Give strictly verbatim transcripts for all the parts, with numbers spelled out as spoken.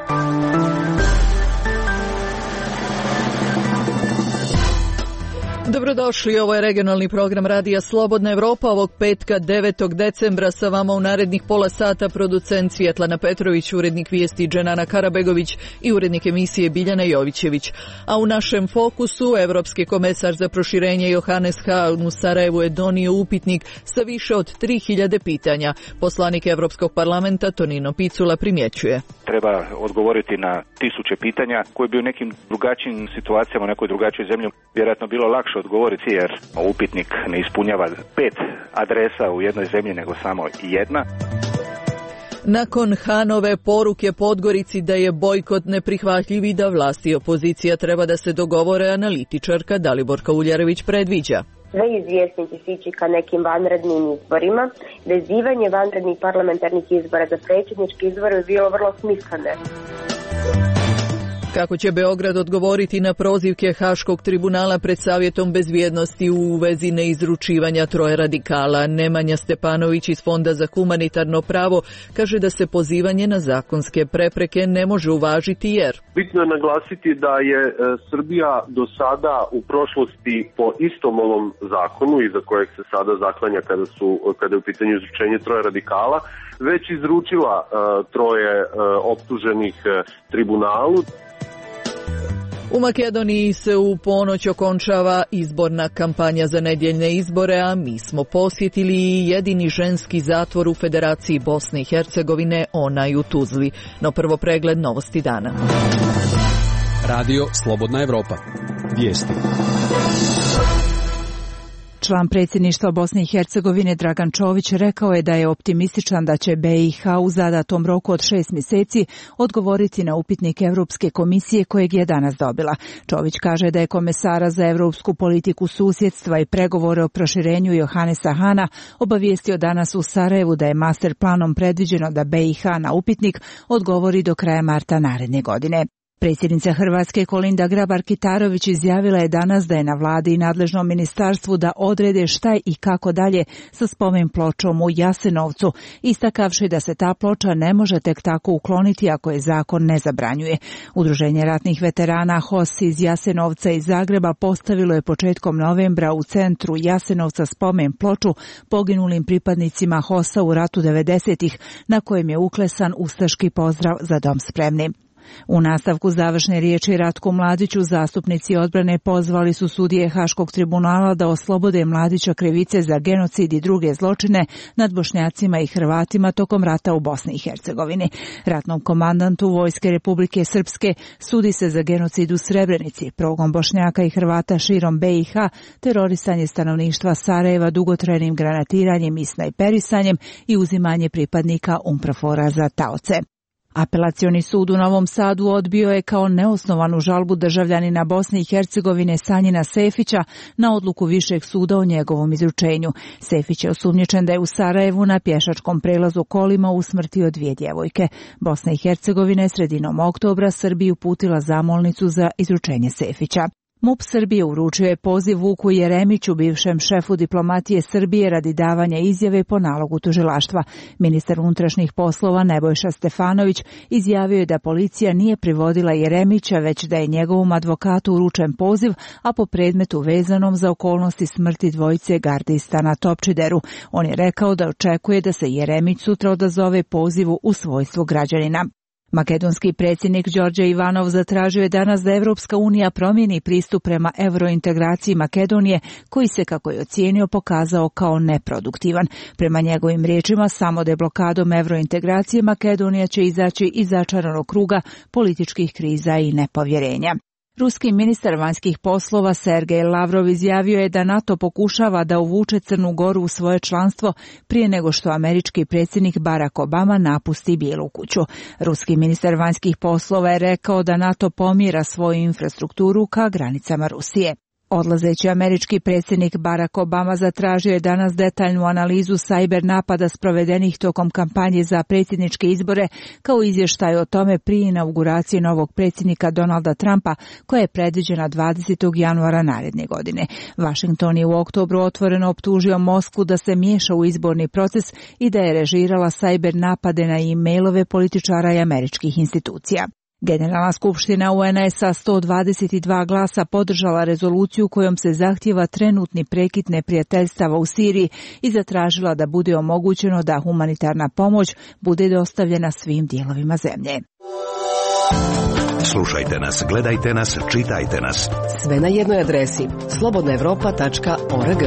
Dobrodošli, ovo je regionalni program Radija Slobodna Evropa ovog petka devetog decembra. Sa vama u narednih pola sata producent Svjetlana Petrović, urednik vijesti Dženana Karabegović i urednik emisije Biljana Jovićević. A u našem fokusu Evropski komesar za proširenje Johannes Hahn u Sarajevu je donio upitnik sa više od tri hiljade pitanja. Poslanik Evropskog parlamenta Tonino Picula primjećuje: treba odgovoriti na tisuće pitanja koje bi u nekim drugačijim situacijama, u nekoj drugačijoj zemlji vjerojatno bilo lakše odgovoriti, jer upitnik ne ispunjava pet adresa u jednoj zemlji, nego samo jedna. Nakon Hanove poruke Podgorici da je bojkot neprihvatljiv i da vlasti i opozicija treba da se dogovore, analitičarka Daliborka Uljarević predviđa: sve izvjesnici će ići ka nekim vanrednim izborima. Vezivanje vanrednih parlamentarnih izbora za predsjedničke izbore je bilo vrlo smisleno. Kako će Beograd odgovoriti na prozivke Haškog tribunala pred Savjetom bezbjednosti u vezi neizručivanja troje radikala? Nemanja Stepanović iz Fonda za humanitarno pravo kaže da se pozivanje na zakonske prepreke ne može uvažiti jer bitno je naglasiti da je e, Srbija do sada u prošlosti po istom ovom zakonu, iza kojeg se sada zaklanja kada su kada je u pitanju izručenje troje radikala, već izručila e, troje e, optuženih e, tribunalu. U Makedoniji se u ponoć okončava izborna kampanja za nedjeljne izbore, a mi smo posjetili jedini ženski zatvor u Federaciji Bosne i Hercegovine, onaj u Tuzli. No prvo pregled novosti dana. Radio Slobodna Evropa. Vijesti. Član predsjedništva Bosne i Hercegovine Dragan Čović rekao je da je optimističan da će B i H u zadatom roku od šest mjeseci odgovoriti na upitnik Europske komisije kojeg je danas dobila. Čović kaže da je komesara za europsku politiku susjedstva i pregovore o proširenju Johannesa Hahna obavijestio danas u Sarajevu da je master planom predviđeno da B i H na upitnik odgovori do kraja marta naredne godine. Predsjednica Hrvatske Kolinda Grabar-Kitarović izjavila je danas da je na vladi i nadležnom ministarstvu da odrede šta i kako dalje sa spomen pločom u Jasenovcu, istakavši da se ta ploča ne može tek tako ukloniti ako je zakon ne zabranjuje. Udruženje ratnih veterana H O S iz Jasenovca i Zagreba postavilo je početkom novembra u centru Jasenovca spomen ploču poginulim pripadnicima H O S-a u ratu devedesetih, na kojem je uklesan ustaški pozdrav Za dom spremni. U nastavku završne riječi Ratku Mladiću zastupnici odbrane pozvali su sudije Haškog tribunala da oslobode Mladića krivice za genocid i druge zločine nad Bošnjacima i Hrvatima tokom rata u Bosni i Hercegovini. Ratnom komandantu Vojske Republike Srpske sudi se za genocid u Srebrenici, progon Bošnjaka i Hrvata širom B i H, terorisanje stanovništva Sarajeva dugotrajnim granatiranjem i snajperisanjem i uzimanje pripadnika UNPROFOR-a za taoce. Apelacioni sud u Novom Sadu odbio je kao neosnovanu žalbu državljanina Bosne i Hercegovine Sanjina Sefića na odluku Višeg suda o njegovom izručenju. Sefić je osumnjičen da je u Sarajevu na pješačkom prelazu kolima usmrtio dvije djevojke. Bosna i Hercegovina je sredinom oktobra Srbiji uputila zamolnicu za izručenje Sefića. MUP Srbije uručio je poziv Vuku Jeremiću, bivšem šefu diplomatije Srbije, radi davanja izjave po nalogu tužilaštva. Ministar unutrašnjih poslova Nebojša Stefanović izjavio je da policija nije privodila Jeremića, već da je njegovom advokatu uručen poziv, a po predmetu vezanom za okolnosti smrti dvojice gardista na Topčideru. On je rekao da očekuje da se Jeremić sutra odazove pozivu u svojstvu građanina. Makedonski predsjednik Đorđe Ivanov zatražio je danas da Evropska unija promijeni pristup prema eurointegraciji Makedonije, koji se, kako je ocijenio, pokazao kao neproduktivan. Prema njegovim riječima, samo deblokadom eurointegracije Makedonija će izaći iz začaranog kruga političkih kriza i nepovjerenja. Ruski ministar vanjskih poslova Sergej Lavrov izjavio je da NATO pokušava da uvuče Crnu Goru u svoje članstvo prije nego što američki predsjednik Barack Obama napusti Bijelu kuću. Ruski ministar vanjskih poslova je rekao da NATO pomjera svoju infrastrukturu ka granicama Rusije. Odlazeći američki predsjednik Barack Obama zatražio je danas detaljnu analizu sajber napada sprovedenih tokom kampanje za predsjedničke izbore, kao izvještaj o tome prije inauguracije novog predsjednika Donalda Trumpa, koja je predviđena dvadesetog januara naredne godine. Washington je u oktobru otvoreno optužio Moskvu da se miješa u izborni proces i da je režirala sajber napade na e-mailove političara i američkih institucija. Generalna skupština U N A sa sto dvadeset dva glasa podržala rezoluciju kojom se zahtijeva trenutni prekid neprijateljstava u Siriji i zatražila da bude omogućeno da humanitarna pomoć bude dostavljena svim dijelovima zemlje. Slušajte nas, gledajte nas, čitajte nas. Sve na jednoj adresi slobodna europa tačka org.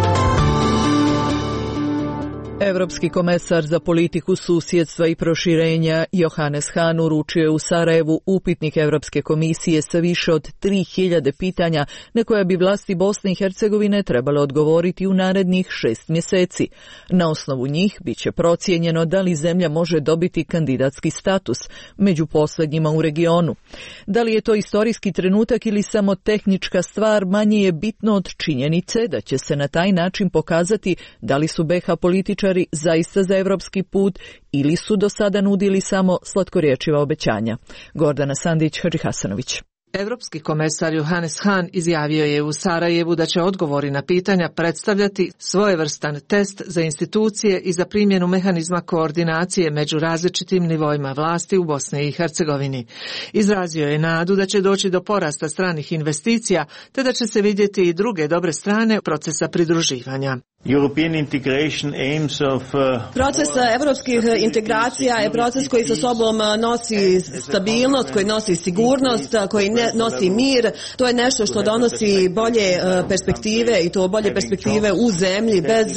Evropski komesar za politiku susjedstva i proširenja Johannes Hahn uručio je u Sarajevu upitnik Evropske komisije sa više od tri hiljade pitanja na koja bi vlasti Bosne i Hercegovine trebale odgovoriti u narednih šest mjeseci. Na osnovu njih biće procijenjeno da li zemlja može dobiti kandidatski status, među posljednjima u regionu. Da li je to istorijski trenutak ili samo tehnička stvar, manje je bitno od činjenice da će se na taj način pokazati da li su B iH političari zaista za evropski put ili su do sada nudili samo slatkorječiva obećanja. Gordana Sandić, Hadži Hasanović. Evropski komesar Johannes Hahn izjavio je u Sarajevu da će odgovori na pitanja predstavljati svojevrstan test za institucije i za primjenu mehanizma koordinacije među različitim nivoima vlasti u Bosni i Hercegovini. Izrazio je nadu da će doći do porasta stranih investicija, te da će se vidjeti i druge dobre strane procesa pridruživanja. Proces evropskih integracija je proces koji sa sobom nosi stabilnost, koji nosi sigurnost, koji nosi mir. To je nešto što donosi bolje perspektive i to bolje perspektive u zemlji bez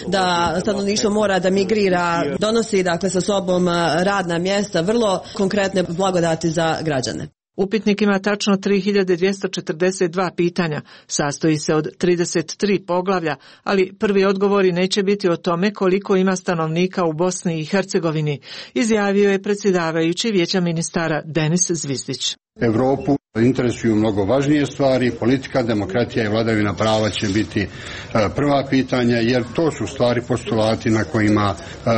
da stanovništvo mora da migrira. Donosi dakle sa sobom radna mjesta, vrlo konkretne blagodati za građane. Upitnik ima tačno tri hiljade dvjesto četrdeset dva pitanja, sastoji se od trideset tri poglavlja, ali prvi odgovori neće biti o tome koliko ima stanovnika u Bosni i Hercegovini, izjavio je predsjedavajući Vijeća ministara Denis Zvizdić. Europu interesuju mnogo važnije stvari, politika, demokratija i vladavina prava će biti prva pitanja, jer to su stvari postulati na kojima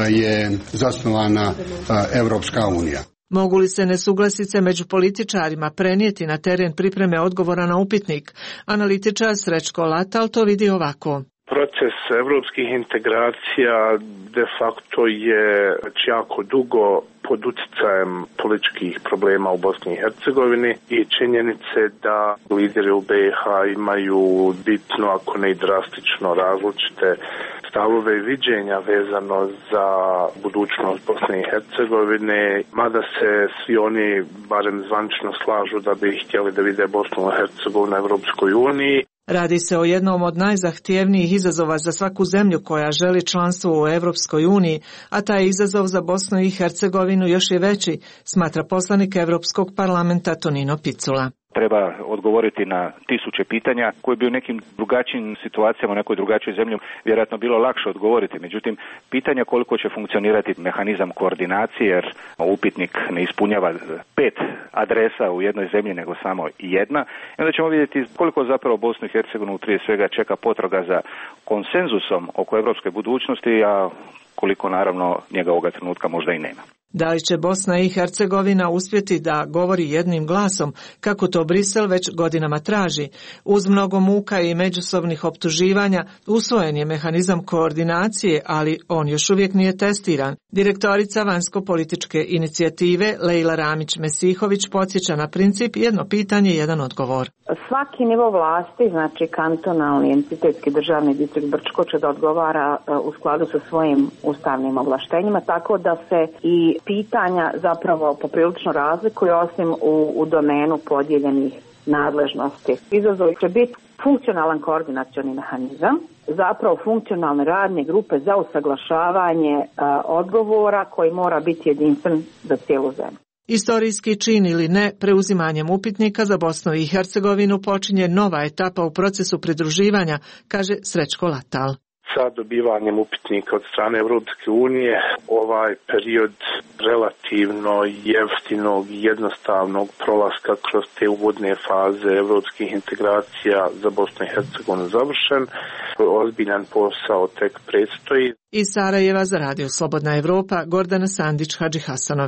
je zasnovana Europska unija. Mogu li se nesuglasice među političarima prenijeti na teren pripreme odgovora na upitnik? Analitičar Srećko Latal to vidi ovako. Proces evropskih integracija de facto je već jako dugo pod utjecajem političkih problema u Bosni i Hercegovini i činjenice da lideri u B iH imaju bitno, ako ne i drastično različite stavove i viđenja vezano za budućnost Bosne i Hercegovine, mada se svi oni barem zvanično slažu da bi htjeli da vide Bosnu i Hercegovinu na Europskoj uniji. Radi se o jednom od najzahtjevnijih izazova za svaku zemlju koja želi članstvo u Europskoj uniji, a taj izazov za Bosnu i Hercegovinu još je veći, smatra poslanik Europskog parlamenta Tonino Picula. Treba odgovoriti na tisuće pitanja koje bi u nekim drugačijim situacijama, u nekoj drugačijoj zemlji vjerojatno bilo lakše odgovoriti. Međutim, pitanja koliko će funkcionirati mehanizam koordinacije, jer upitnik ne ispunjava pet adresa u jednoj zemlji, nego samo jedna. I onda ćemo vidjeti koliko zapravo Bosnu i Hercegovinu prije svega čeka potraga za konsenzusom oko europske budućnosti, a koliko naravno njega ovoga trenutka možda i nema. Da li će Bosna i Hercegovina uspjeti da govori jednim glasom, kako to Brisel već godinama traži? Uz mnogo muka i međusobnih optuživanja usvojen je mehanizam koordinacije, ali on još uvijek nije testiran. Direktorica vanjsko-političke inicijative Lejla Ramić-Mesihović podsjeća na princip jedno pitanje, jedan odgovor. Svaki nivo vlasti, znači kantonalni, entitetski, državni distrikt Brčko će da odgovara u skladu sa svojim ustavnim ovlaštenjima, tako da se i pitanja zapravo poprilično razlikuju, osim u, u domenu podijeljenih nadležnosti. Izazov će biti funkcionalan koordinacioni mehanizam, zapravo funkcionalne radne grupe za usaglašavanje a, odgovora koji mora biti jedinstven za cijelu zemlju. Istorijski čin ili ne, preuzimanjem upitnika za Bosnu i Hercegovinu počinje nova etapa u procesu pridruživanja, kaže Srećko Latal. Sa dobivanjem upitnika od strane Europske unije, ovaj period relativno jeftinog i jednostavnog prolaska kroz te uvodne faze europskih integracija za Bosnu i Hercegovinu završen. Ozbiljan posao tek predstoji. Iz Sarajeva za Radio Slobodna Evropa, Gordana Sandić, Hadži Hasanović.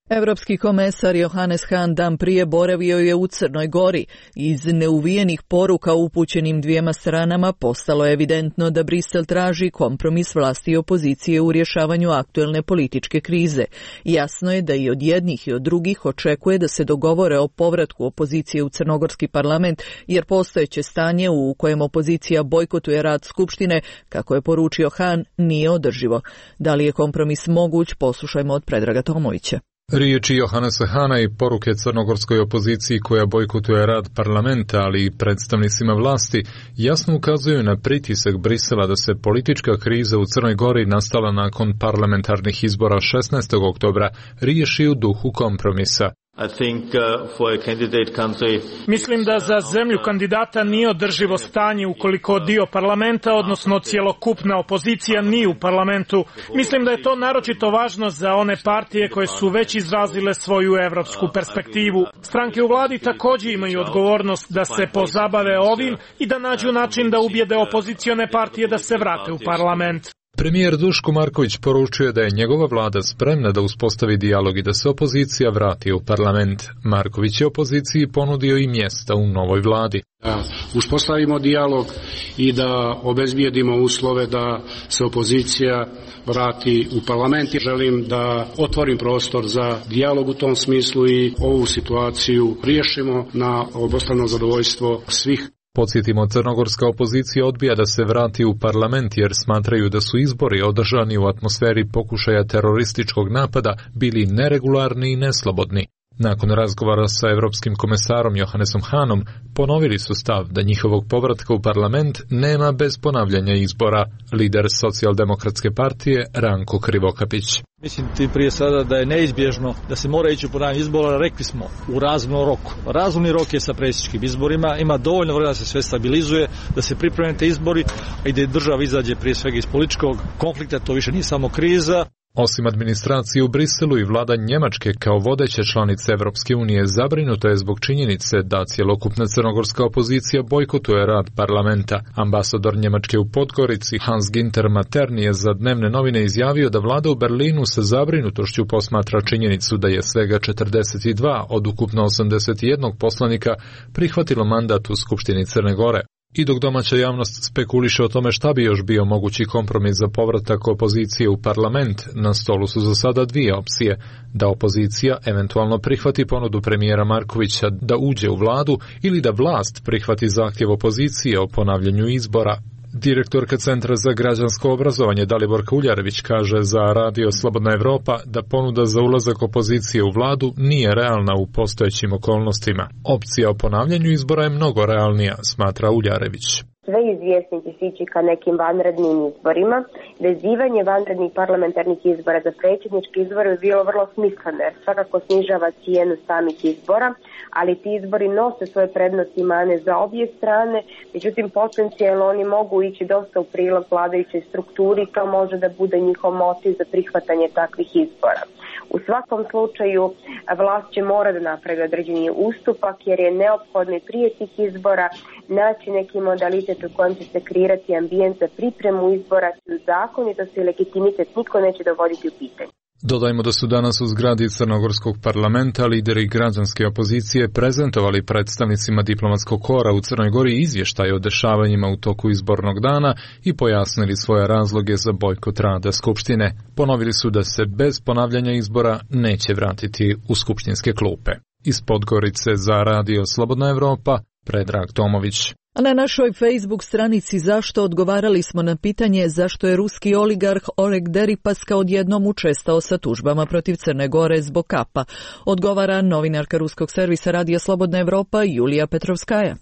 Evropski komesar Johannes Hahn dan prije boravio je u Crnoj Gori. Iz neuvijenih poruka upućenim dvijema stranama postalo je evidentno da Brisel traži kompromis vlasti i opozicije u rješavanju aktuelne političke krize. Jasno je da i od jednih i od drugih očekuje da se dogovore o povratku opozicije u crnogorski parlament, jer postojeće stanje u kojem opozicija bojkotuje rad Skupštine, kako je poručio Hahn, nije održivo. Da li je kompromis moguć, poslušajmo od Predraga Tomovića. Riječi Johannesa Hahna i poruke crnogorskoj opoziciji koja bojkotuje rad parlamenta, ali i predstavnicima vlasti, jasno ukazuju na pritisak Brisela da se politička kriza u Crnoj Gori nastala nakon parlamentarnih izbora šesnaestog oktobra riješi u duhu kompromisa. I think, uh, for a candidate country... Mislim da za zemlju kandidata nije održivo stanje ukoliko dio parlamenta, odnosno cjelokupna opozicija, nije u parlamentu. Mislim da je to naročito važno za one partije koje su već izrazile svoju evropsku perspektivu. Stranke u vladi također imaju odgovornost da se pozabave ovim i da nađu način da ubijede opozicione partije da se vrate u parlament. Premijer Duško Marković poručuje da je njegova vlada spremna da uspostavi dijalog i da se opozicija vrati u parlament. Marković je opoziciji ponudio i mjesta u novoj vladi. Da uspostavimo dijalog i da obezbijedimo uslove da se opozicija vrati u parlament. Želim da otvorim prostor za dijalog u tom smislu i ovu situaciju riješimo na obostrano zadovoljstvo svih. Podsjetimo, crnogorska opozicija odbija da se vrati u parlament jer smatraju da su izbori održani u atmosferi pokušaja terorističkog napada bili neregularni i neslobodni. Nakon razgovora sa Europskim komesarom Johannesom Hahnom ponovili su stav da njihovog povratka u parlament nema bez ponavljanja izbora. Lider socijaldemokratske partije Ranko Krivokapić. Mislim ti prije sada da je neizbježno da se mora ići u ponavljanje izbora, rekli smo, u razumnom roku. Razumni rok je sa predsjedničkim izborima, ima dovoljno vremena da se sve stabilizuje, da se pripreme te izbori i da država izađe prije svega iz političkog konflikta, to više nije samo kriza. Osim administracije u Briselu i vlada Njemačke kao vodeće članice Evropske unije zabrinuto je zbog činjenice da cjelokupna crnogorska opozicija bojkotuje rad parlamenta. Ambasador Njemačke u Podgorici Hans Ginter Materni je za dnevne novine izjavio da vlada u Berlinu sa zabrinutošću posmatra činjenicu da je svega četrdeset dva od ukupno osamdeset jedan poslanika prihvatilo mandat u Skupštini Crne Gore. I dok domaća javnost spekuliše o tome šta bi još bio mogući kompromis za povratak opozicije u parlament, na stolu su za sada dvije opcije: da opozicija eventualno prihvati ponudu premijera Markovića da uđe u vladu ili da vlast prihvati zahtjev opozicije o ponavljanju izbora. Direktorka Centra za građansko obrazovanje Daliborka Uljarević kaže za Radio Slobodna Evropa da ponuda za ulazak opozicije u vladu nije realna u postojećim okolnostima. Opcija o ponavljanju izbora je mnogo realnija, smatra Uljarević. Sve izvjesnici sići ka nekim vanrednim izborima. Vezivanje vanrednih parlamentarnih izbora za predsjednički izbor je bilo vrlo smisleno jer svakako snižava cijenu samih izbora, ali ti izbori nose svoje prednosti i mane za obje strane, međutim potencijalno oni mogu ići dosta u prilog vladajućoj strukturi, to može da bude njihov motiv za prihvatanje takvih izbora. U svakom slučaju vlast će mora da napravi određeni ustupak jer je neophodno i prije tih izbora naći neki modalitet u kojem će se kreirati ambijent za pripremu izbora, zakonitost i legitimitet niko neće dovoditi u pitanje. Dodajmo da su danas u zgradi Crnogorskog parlamenta lideri građanske opozicije prezentovali predstavnicima diplomatskog kora u Crnoj Gori izvještaj o dešavanjima u toku izbornog dana i pojasnili svoje razloge za bojkot rada Skupštine. Ponovili su da se bez ponavljanja izbora neće vratiti u skupštinske klupe. Iz Podgorice za Radio Slobodna Evropa, Predrag Tomović. A na našoj Facebook stranici Zašto odgovarali smo na pitanje zašto je ruski oligarh Oleg Deripaska odjednom učestao sa tužbama protiv Crne Gore zbog kapa. Odgovara novinarka ruskog servisa Radija Slobodna Evropa Julija Petrovskaja.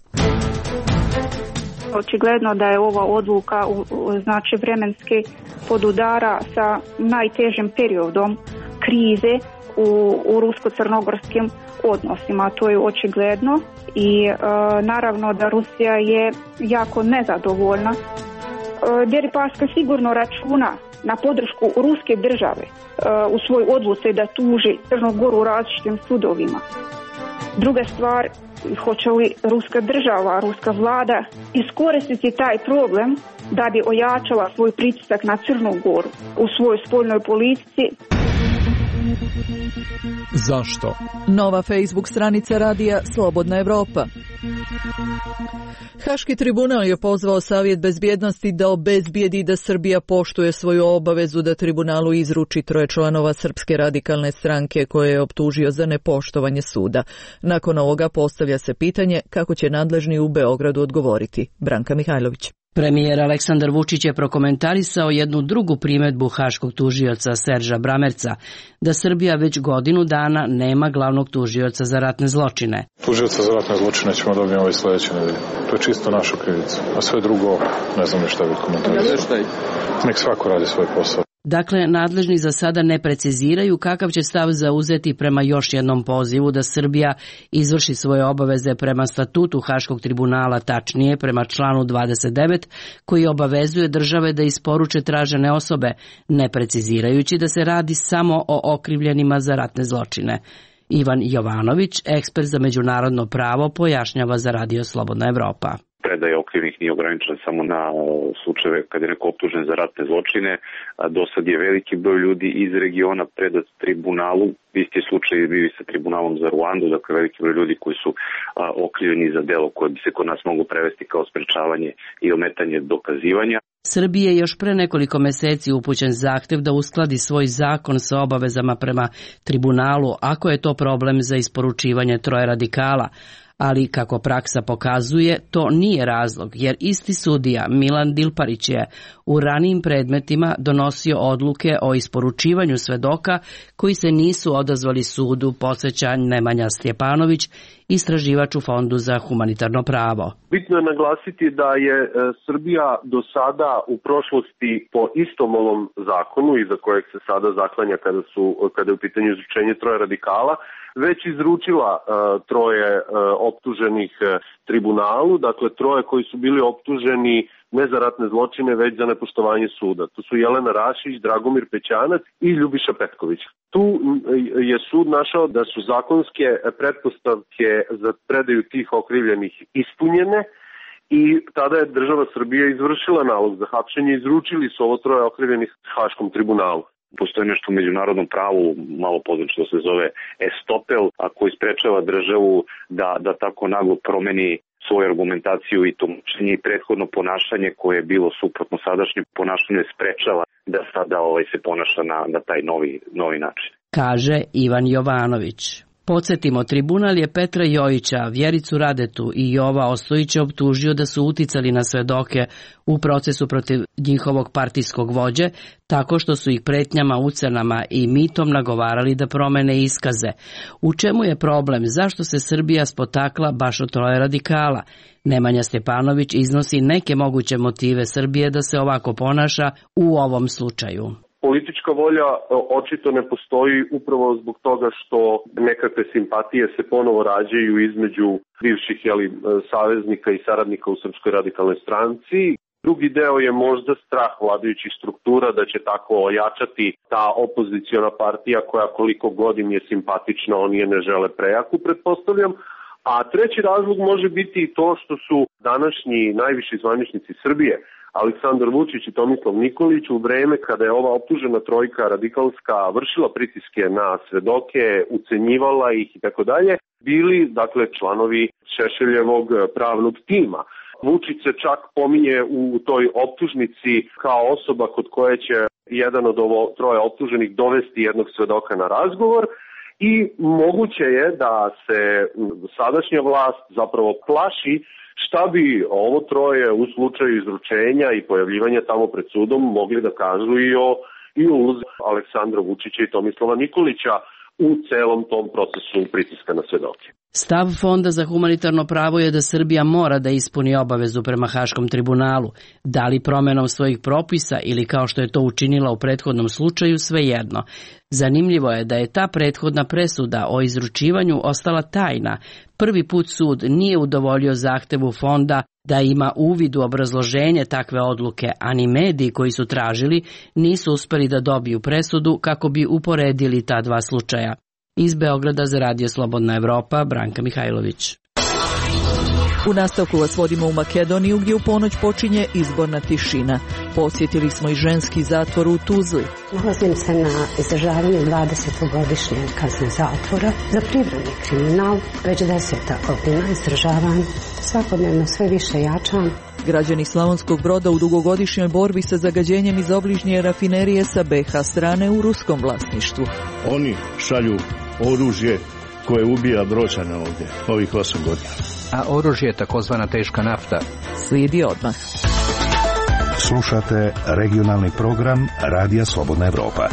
Očigledno da je ova odluka znači vremenski podudara sa najtežim periodom krize u, u rusko-crnogorskim odnosima. To je očigledno i e, naravno da Rusija je jako nezadovoljna. E, Deripaska sigurno računa na podršku ruske države e, u svoj odluci da tuži Crnu Goru u različitim sudovima. Druga stvar, hoće li ruska država, ruska vlada iskoristiti taj problem da bi ojačala svoj pritisak na Crnu Goru u svojoj spoljnoj politici. Zašto? Nova Facebook stranica radija Slobodna Evropa. Haški tribunal je pozvao Savjet bezbjednosti da obezbijedi da Srbija poštuje svoju obavezu da tribunalu izruči troje članova Srpske radikalne stranke koje je optužio za nepoštovanje suda. Nakon ovoga postavlja se pitanje kako će nadležni u Beogradu odgovoriti. Branka Mihajlović. Premijer Aleksandar Vučić je prokomentarisao jednu drugu primedbu haškog tužioca Serža Bramerca, da Srbija već godinu dana nema glavnog tužioca za ratne zločine. Tužioca za ratne zločine ćemo dobiti ovaj sljedeće nedelje. To je čisto naša krivica. A sve drugo, ne znam ni šta bi komentarisao. Nek svako radi svoj posao. Dakle, nadležni za sada ne preciziraju kakav će stav zauzeti prema još jednom pozivu da Srbija izvrši svoje obaveze prema statutu Haškog tribunala, tačnije prema članu dvadeset devet, koji obavezuje države da isporuče tražene osobe, ne precizirajući da se radi samo o okrivljenima za ratne zločine. Ivan Jovanović, ekspert za međunarodno pravo, pojašnjava za Radio Slobodna Evropa. Predaja okrivnih nije ograničena samo na slučajeve kad je neko optužen za ratne zločine. Do sad je veliki broj ljudi iz regiona predat tribunalu. Isti slučaj je bio i sa tribunalom za Ruandu, dakle veliki broj ljudi koji su okrivljeni za delo koje bi se kod nas moglo prevesti kao sprečavanje i ometanje dokazivanja. Srbiji je još pre nekoliko meseci upućen zahtev da uskladi svoj zakon sa obavezama prema tribunalu, ako je to problem za isporučivanje troje radikala. Ali, kako praksa pokazuje, to nije razlog, jer isti sudija Milan Dilparić je u ranijim predmetima donosio odluke o isporučivanju svedoka koji se nisu odazvali sudu, podsjeća Nemanja Stjepanović, istraživač u Fondu za humanitarno pravo. Bitno je naglasiti da je Srbija do sada u prošlosti po istom ovom zakonu, iza kojeg se sada zaklanja kada, su, kada je u pitanju izručenje troje radikala, već izručila uh, troje uh, optuženih uh, tribunalu, dakle troje koji su bili optuženi ne za ratne zločine, već za nepoštovanje suda. To su Jelena Rašić, Dragomir Pećanac i Ljubiša Petković. Tu je sud našao da su zakonske pretpostavke za predaju tih okrivljenih ispunjene i tada je država Srbije izvršila nalog za hapšenje i izručili su ovo troje okrivljenih Haškom tribunalu. Postoji nešto u međunarodnom pravu, malo poznato što se zove estopel, a koji sprečava državu da, da tako naglo promeni svoju argumentaciju i tumačenje i prethodno ponašanje koje je bilo suprotno sadašnjem ponašanju sprečava da sada ovaj se ponaša na, na taj novi, novi način. Kaže Ivan Jovanović. Podsjetimo, tribunal je Petra Jojića, Vjericu Radetu i Jova Ostojića optužio da su uticali na svedoke u procesu protiv njihovog partijskog vođe, tako što su ih pretnjama, ucenama i mitom nagovarali da promene iskaze. U čemu je problem? Zašto se Srbija spotakla baš od troje radikala? Nemanja Stjepanović iznosi neke moguće motive Srbije da se ovako ponaša u ovom slučaju. Politička volja očito ne postoji upravo zbog toga što nekakve simpatije se ponovo rađaju između bivših jeli, saveznika i saradnika u Srpskoj radikalnoj stranci. Drugi deo je možda strah vladajućih struktura da će tako ojačati ta opoziciona partija koja koliko godin je simpatična, oni je ne žele prejaku, pretpostavljam. A treći razlog može biti i to što su današnji najviši zvaničnici Srbije, Aleksandar Vučić i Tomislav Nikolić, u vreme kada je ova optužena trojka radikalska vršila pritiske na svedoke, ucenjivala ih i tako dalje, bili dakle članovi Šešeljevog pravnog tima. Vučić se čak pominje u toj optužnici kao osoba kod koje će jedan od ovo troje optuženih dovesti jednog svedoka na razgovor i moguće je da se sadašnja vlast zapravo plaši šta bi ovo troje u slučaju izručenja i pojavljivanja tamo pred sudom mogli da kažu i o, i o ulozi Aleksandra Vučića i Tomislava Nikolića u celom tom procesu pritiska na svedoke. Stav Fonda za humanitarno pravo je da Srbija mora da ispuni obavezu prema Haškom tribunalu, da li promenom svojih propisa ili kao što je to učinila u prethodnom slučaju, svejedno. Zanimljivo je da je ta prethodna presuda o izručivanju ostala tajna. Prvi put sud nije udovoljio zahtevu Fonda da ima uvid u obrazloženje takve odluke, a ni mediji koji su tražili nisu uspeli da dobiju presudu kako bi uporedili ta dva slučaja. Iz Beograda za Radio Slobodna Evropa, Branka Mihajlović. U nastavku vas vodimo u Makedoniju gdje u ponoć počinje izborna tišina. Posjetili smo i ženski zatvor u Tuzli. Nalazim se na izdržavanju dvadesetogodišnje kazne zatvora za privremeni kriminal. Već deseta godina izdržavam, svakodnevno sve više jačam. Građani Slavonskog Broda u dugogodišnjoj borbi sa zagađenjem iz obližnje rafinerije sa be ha strane u ruskom vlasništvu. Oni šalju oružje koje ubija Brođane ovdje ovih osam godina. A oružje je takozvana teška nafta. Slijedi odmah. Slušate regionalni program Radija Slobodna Evropa.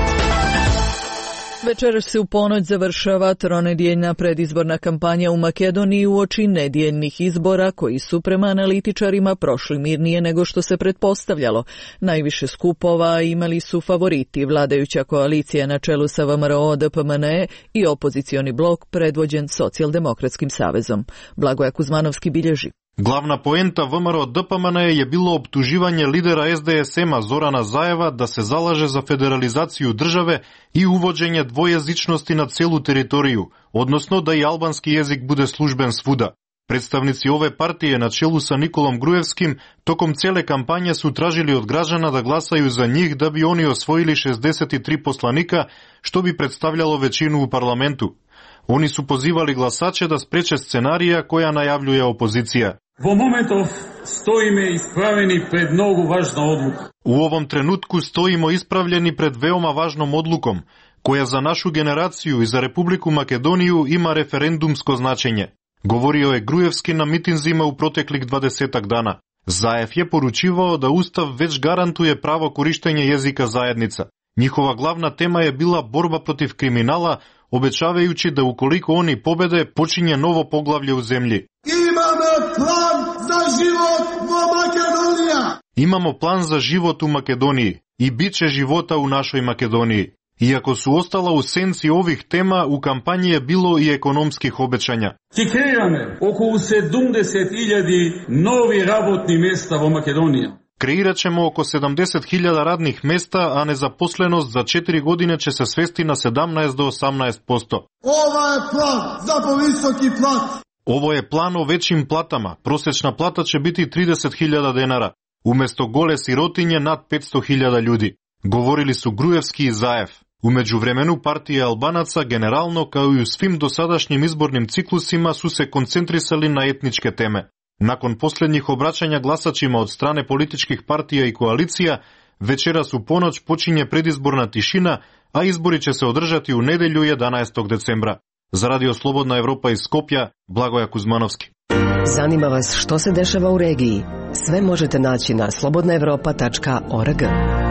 Večeras se u ponoć završava tronedjeljna predizborna kampanja u Makedoniji uoči nedjeljnih izbora koji su prema analitičarima prošli mirnije nego što se pretpostavljalo. Najviše skupova imali su favoriti, vladajuća koalicija na čelu sa ve em er o de pe em en e i opozicioni blok predvođen Socijaldemokratskim savezom. Blagoja Kuzmanovski bilježi. Glavna poenta ve em er o de pe em en e je bilo optuživanje lidera es de es ema Zorana Zajeva da se zalaže za federalizaciju države i uvođenje dvojezičnosti na celu teritoriju, odnosno da i albanski jezik bude služben svuda. Predstavnici ove partije na čelu sa Nikolom Grujevskim tokom cijele kampanje su tražili od građana da glasaju za njih da bi oni osvojili šezdeset tri poslanika, što bi predstavljalo većinu u parlamentu. Oni su pozivali glasače da spreče scenarija koja najavljuje opozicija. Vo momentu stojimo ispravljeni pred mnogo važnu odluku. U ovom trenutku stojimo ispravljeni pred veoma važnom odlukom, koja za našu generaciju i za Republiku Makedoniju ima referendumsko značenje. Govorio je Grujevski na mitinzima u proteklih dvadesetak dana. Zajev je poručivao da Ustav već garantuje pravo korištenje jezika zajednica. Njihova glavna tema je bila borba protiv kriminala, obećavajući da ukoliko oni pobede, počinje novo poglavlje u zemlji. Imamo plan za život u Makedoniji. Imamo plan za život u Makedoniji i bit će života u našoj Makedoniji. Iako su ostala u senci ovih tema, u kampanji je bilo i ekonomskih obećanja. Ti kreirame oko sedamdeset hiljada novi rabotni mjesta u Makedoniji. Kreirat ćemo oko sedamdeset hiljada radnih mesta, a nezaposlenost za četiri godine će se svesti na sedamnaest do osamnaest posto. Ovo je plan za povisoki plat. Ovo je plan o većim platama. Prosječna plata će biti trideset hiljada denara. Umjesto gole sirotinje nad petsto hiljada ljudi. Govorili su Grujevski i Zajev. U međuvremenu partije Albanaca generalno kao i u svim dosadašnjim izbornim ciklusima su se koncentrisali na etničke teme. Nakon posljednjih obraćanja glasačima od strane političkih partija i koalicija, večeras u ponoć počinje predizborna tišina, a izbori će se održati u nedjelju jedanaestog decembra. Za Radio Slobodna Evropa iz Skopja, Blagoja Kuzmanovski. Zanima vas što se dešava u regiji? Sve možete naći na slobodna evropa tačka org.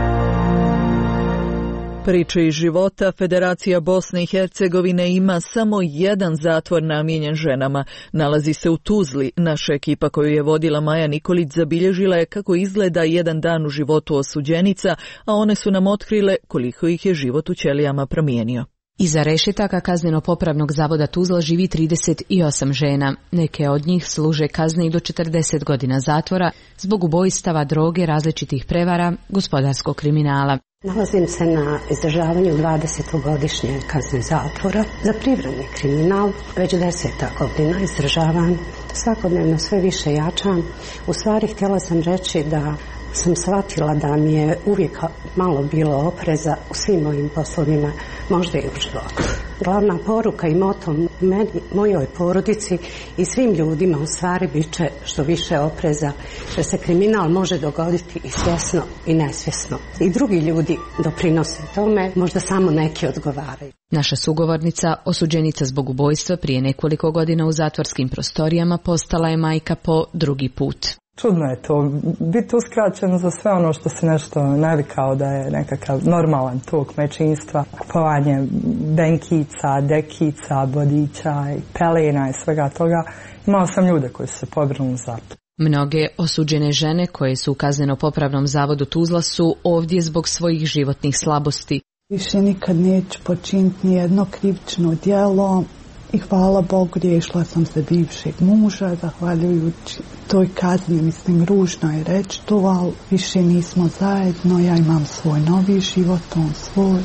Priče iz života. Federacija Bosne i Hercegovine ima samo jedan zatvor namijenjen ženama. Nalazi se u Tuzli. Naša ekipa koju je vodila Maja Nikolić zabilježila je kako izgleda jedan dan u životu osuđenica, a one su nam otkrile koliko ih je život u ćelijama promijenio. Iza rešetaka kazneno-popravnog zavoda Tuzla živi trideset osam žena. Neke od njih služe kazne i do četrdeset godina zatvora zbog ubojstava, droge, različitih prevara, gospodarskog kriminala. Nalazim se na izdržavanju dvadesetogodišnje kazne zatvora za privremeni kriminal. Već deseta godina izdržavam, svakodnevno sve više jačam. U stvari htjela sam reći da sam shvatila da mi je uvijek malo bilo opreza u svim mojim poslovima, možda i u životu. Glavna poruka i moto meni, mojoj porodici i svim ljudima u stvari bit će što više opreza, da se kriminal može dogoditi i svjesno i nesvjesno. I drugi ljudi doprinose tome, možda samo neki odgovaraju. Naša sugovornica, osuđenica zbog ubojstva prije nekoliko godina u zatvorskim prostorijama, postala je majka po drugi put. Čudno je to, biti uskraćeno za sve ono što se nešto navikao da je nekakav normalan tok mečinstva, kupovanje benkica, dekica, bodića i pelena i svega toga. Imao sam ljude koji su se pobrinuli za to. Mnoge osuđene žene koje su u kazneno-popravnom zavodu Tuzla su ovdje zbog svojih životnih slabosti. Više nikad neću počiniti nijedno krivično djelo. I hvala Bogu, riješila sam se bivšeg muža, zahvaljujući toj kazni, mislim, ružno je reći to, ali više nismo zajedno, ja imam svoj novi život, on svoj.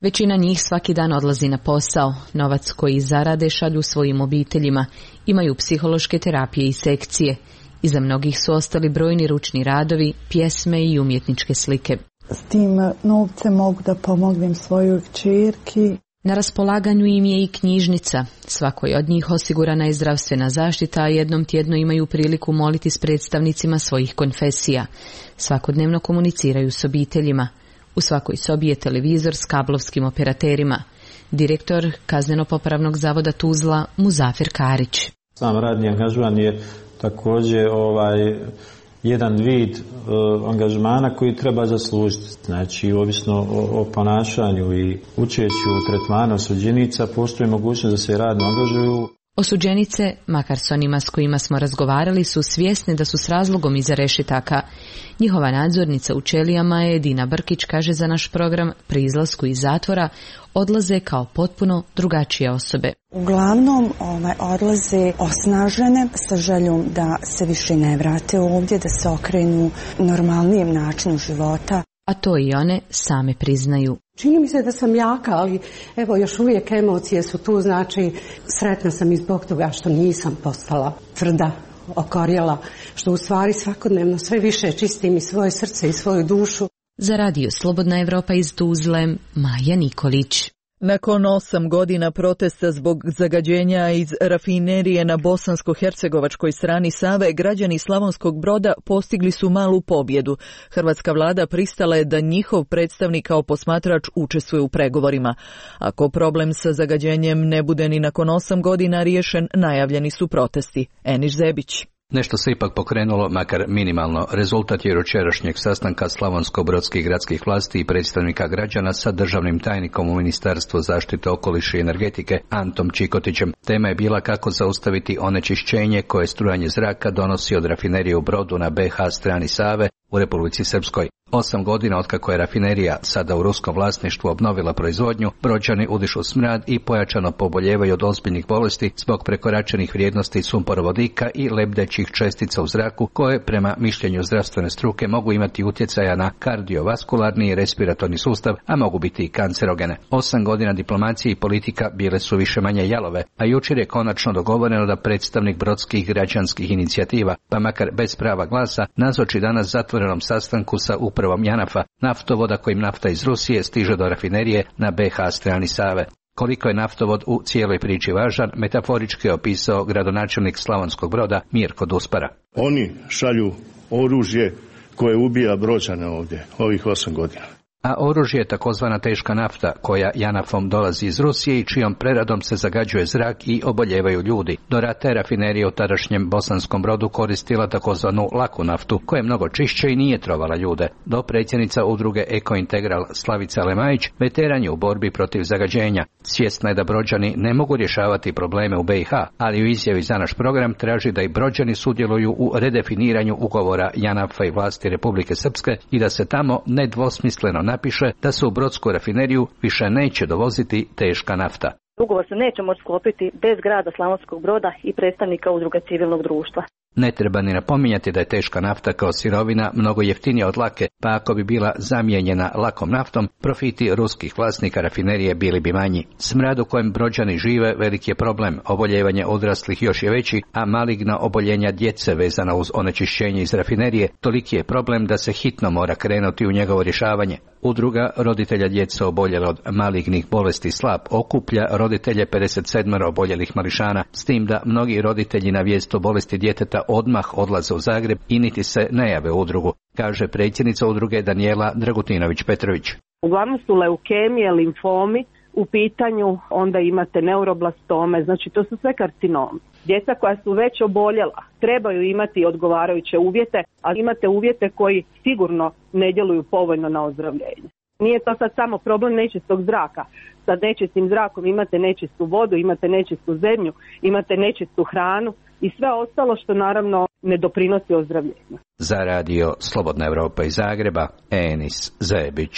Većina njih svaki dan odlazi na posao, novac koji zarade šalju svojim obiteljima, imaju psihološke terapije i sekcije. Iza mnogih su ostali brojni ručni radovi, pjesme i umjetničke slike. S tim novcem mogu da pomognem svojoj kćerki. Na raspolaganju im je i knjižnica. Svakoj od njih osigurana je zdravstvena zaštita, a jednom tjedno imaju priliku moliti s predstavnicima svojih konfesija. Svakodnevno komuniciraju s obiteljima. U svakoj sobi je televizor s kablovskim operaterima. Direktor Kazneno-popravnog zavoda Tuzla Muzafir Karić. Sam radni angažman je također ovaj jedan vid uh, angažmana koji treba zaslužiti. Znači, ovisno o, o ponašanju i učeću u tretmanu osuđenica, postoji mogućnost da se radno angažuju. Osuđenice, makar s onima s kojima smo razgovarali, su svjesni da su s razlogom iza rešetaka. Njihova nadzornica u Čelijama je Dina Brkić, kaže za naš program, pri izlasku iz zatvora odlaze kao potpuno drugačije osobe. Uglavnom ovaj, odlaze osnažene sa željom da se više ne vrate ovdje, da se okrenu normalnijem načinu života. A to i one same priznaju. Čini mi se da sam jaka, ali evo još uvijek emocije su tu, znači sretna sam i zbog toga što nisam postala tvrda, okorjela, što u stvari svakodnevno sve više čistim i svoje srce i svoju dušu. Za radio Slobodna Evropa iz Tuzle, Maja Nikolić. Nakon osam godina protesta zbog zagađenja iz rafinerije na bosansko-hercegovačkoj strani Save, građani Slavonskog Broda postigli su malu pobjedu. Hrvatska vlada pristala je da njihov predstavnik kao posmatrač učestvuje u pregovorima. Ako problem sa zagađenjem ne bude ni nakon osam godina riješen, najavljeni su protesti. Eniš Zebić. Nešto se ipak pokrenulo, makar minimalno. Rezultat je jučerašnjeg sastanka slavonsko-brodskih gradskih vlasti i predstavnika građana sa državnim tajnikom u Ministarstvu zaštite okoliša i energetike Antom Čikotićem. Tema je bila kako zaustaviti onečišćenje koje strujanje zraka donosi od rafinerije u Brodu na be ha strani Save u Republici Srpskoj. Osam godina otkako je rafinerija, sada u ruskom vlasništvu, obnovila proizvodnju, Brođani udišu smrad i pojačano poboljevaju od ozbiljnih bolesti zbog prekoračenih vrijednosti sumporovodika i lebdećih čestica u zraku, koje prema mišljenju zdravstvene struke mogu imati utjecaja na kardiovaskularni i respiratorni sustav, a mogu biti i kancerogene. Osam godina diplomacije i politika bile su više manje jalove, a jučer je konačno dogovoreno da predstavnik brodskih građanskih inicijativa, pa makar bez prava glasa, nazoči danas zatvorenom sastanku sa upravom Janafa, naftovoda kojim nafta iz Rusije stiže do rafinerije na be ha strani Save. Koliko je naftovod u cijeloj priči važan, metaforički je opisao gradonačelnik Slavonskog Broda Mirko Duspara. Oni šalju oružje koje ubija Brođane ovdje, ovih osam godina. A oružje je takozvana teška nafta, koja Janafom dolazi iz Rusije i čijom preradom se zagađuje zrak i oboljevaju ljudi. Do rata je rafinerija u tadašnjem Bosanskom Brodu koristila takozvanu laku naftu, koja je mnogo čišća i nije trovala ljude. Do predsjednica udruge Eko Integral Slavica Lemajić veteran je u borbi protiv zagađenja. Svjesna je da Brođani ne mogu rješavati probleme u be i ha, ali u izjavi za naš program traži da i Brođani sudjeluju u redefiniranju ugovora Janafa i vlasti Republike Srpske i da se tamo nedvosmisleno napiše da se u brodsku rafineriju više neće dovoziti teška nafta. Ugovor se neće moći sklopiti bez grada Slavonskog Broda i predstavnika udruga civilnog društva. Ne treba ni napominjati da je teška nafta kao sirovina mnogo jeftinija od lake, pa ako bi bila zamijenjena lakom naftom, profiti ruskih vlasnika rafinerije bili bi manji. Smrad u kojem Brođani žive veliki je problem, oboljevanje odraslih još je veći, a maligna oboljenja djece vezana uz onečišćenje iz rafinerije toliki je problem da se hitno mora krenuti u njegovo rješavanje. Udruga roditelja djece oboljela od malignih bolesti Slap okuplja roditelje pedeset sedam oboljelih mališana, s tim da mnogi roditelji na vijest o bolesti djeteta odmah odlaze u Zagreb i niti se ne jave u udrugu, kaže predsjednica udruge Danijela Dragutinović-Petrović. Uglavnom su leukemije, limfomi u pitanju, onda imate neuroblastome, znači to su sve karcinomi. Djeca koja su već oboljela trebaju imati odgovarajuće uvjete, ali imate uvjete koji sigurno ne djeluju povoljno na ozdravljenje. Nije to sad samo problem nečistog zraka. Sa nečistim zrakom imate nečistu vodu, imate nečistu zemlju, imate nečistu hranu i sve ostalo što naravno ne doprinosi ozdravljenju. Za radio Slobodna Evropa iz Zagreba, Enis Zebić.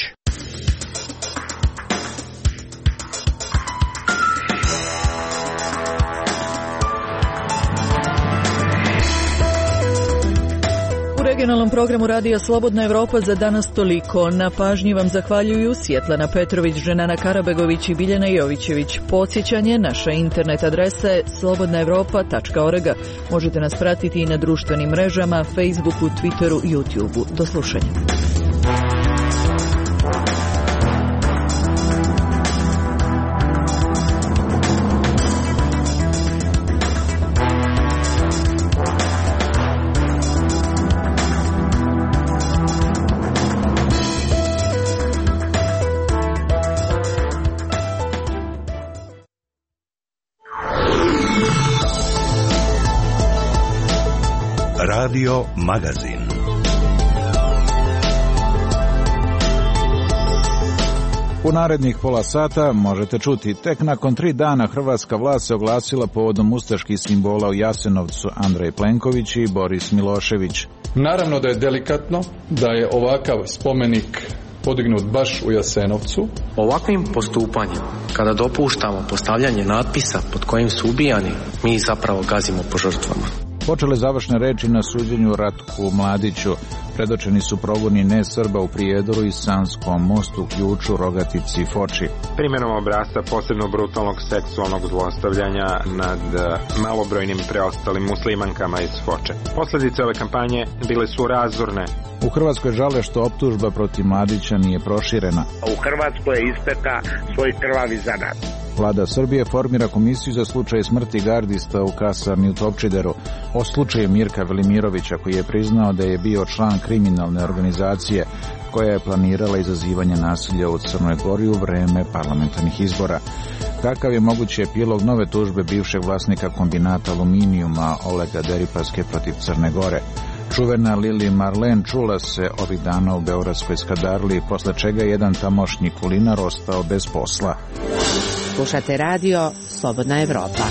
U regionalnom programu Radija Slobodna Evropa za danas toliko. Na pažnji vam zahvaljuju Svjetlana Petrović, Dženana Karabegović i Biljana Jovićević. Podsjećanje, naša internet adresa je slobodna evropa tačka org. Možete nas pratiti i na društvenim mrežama, Facebooku, Twitteru, YouTubeu. Do slušanja. Radio Magazin. U narednih pola sata možete čuti, tek nakon tri dana hrvatska vlast se oglasila povodom ustaških simbola u Jasenovcu, Andrej Plenković i Boris Milošević. Naravno da je delikatno da je ovakav spomenik podignut baš u Jasenovcu. Ovakvim postupanjem, kada dopuštamo postavljanje natpisa pod kojim su ubijani, mi zapravo gazimo po žrtvama. Počele završne reči na suđenju Ratku Mladiću. Predočeni su progoni ne Srba u Prijedoru i Sanskom mostu, Ključu, Rogatici i Foči. Primjenom obrasca posebno brutalnog seksualnog zlostavljanja nad malobrojnim preostalim muslimankama iz Foče. Posljedice ove kampanje bile su razorne. U Hrvatskoj žale što optužba protiv Mladića nije proširena. U Hrvatskoj je ispeka svoj krvavi zanat. Vlada Srbije formira komisiju za slučaj smrti gardista u kasarni u Topčideru. O slučaju Mirka Velimirovića, koji je priznao da je bio član kriminalne organizacije koja je planirala izazivanje nasilja u Crnoj Gori u vreme parlamentarnih izbora. Kakav je mogući epilog nove tužbe bivšeg vlasnika kombinata aluminijuma Olega Deripaske protiv Crne Gore? Čuvena Lili Marlen čula se ovih dana u beogradskoj Skadarli, posle čega je jedan tamošnji kulinar ostao bez posla. Slušate radio Slobodna Evropa.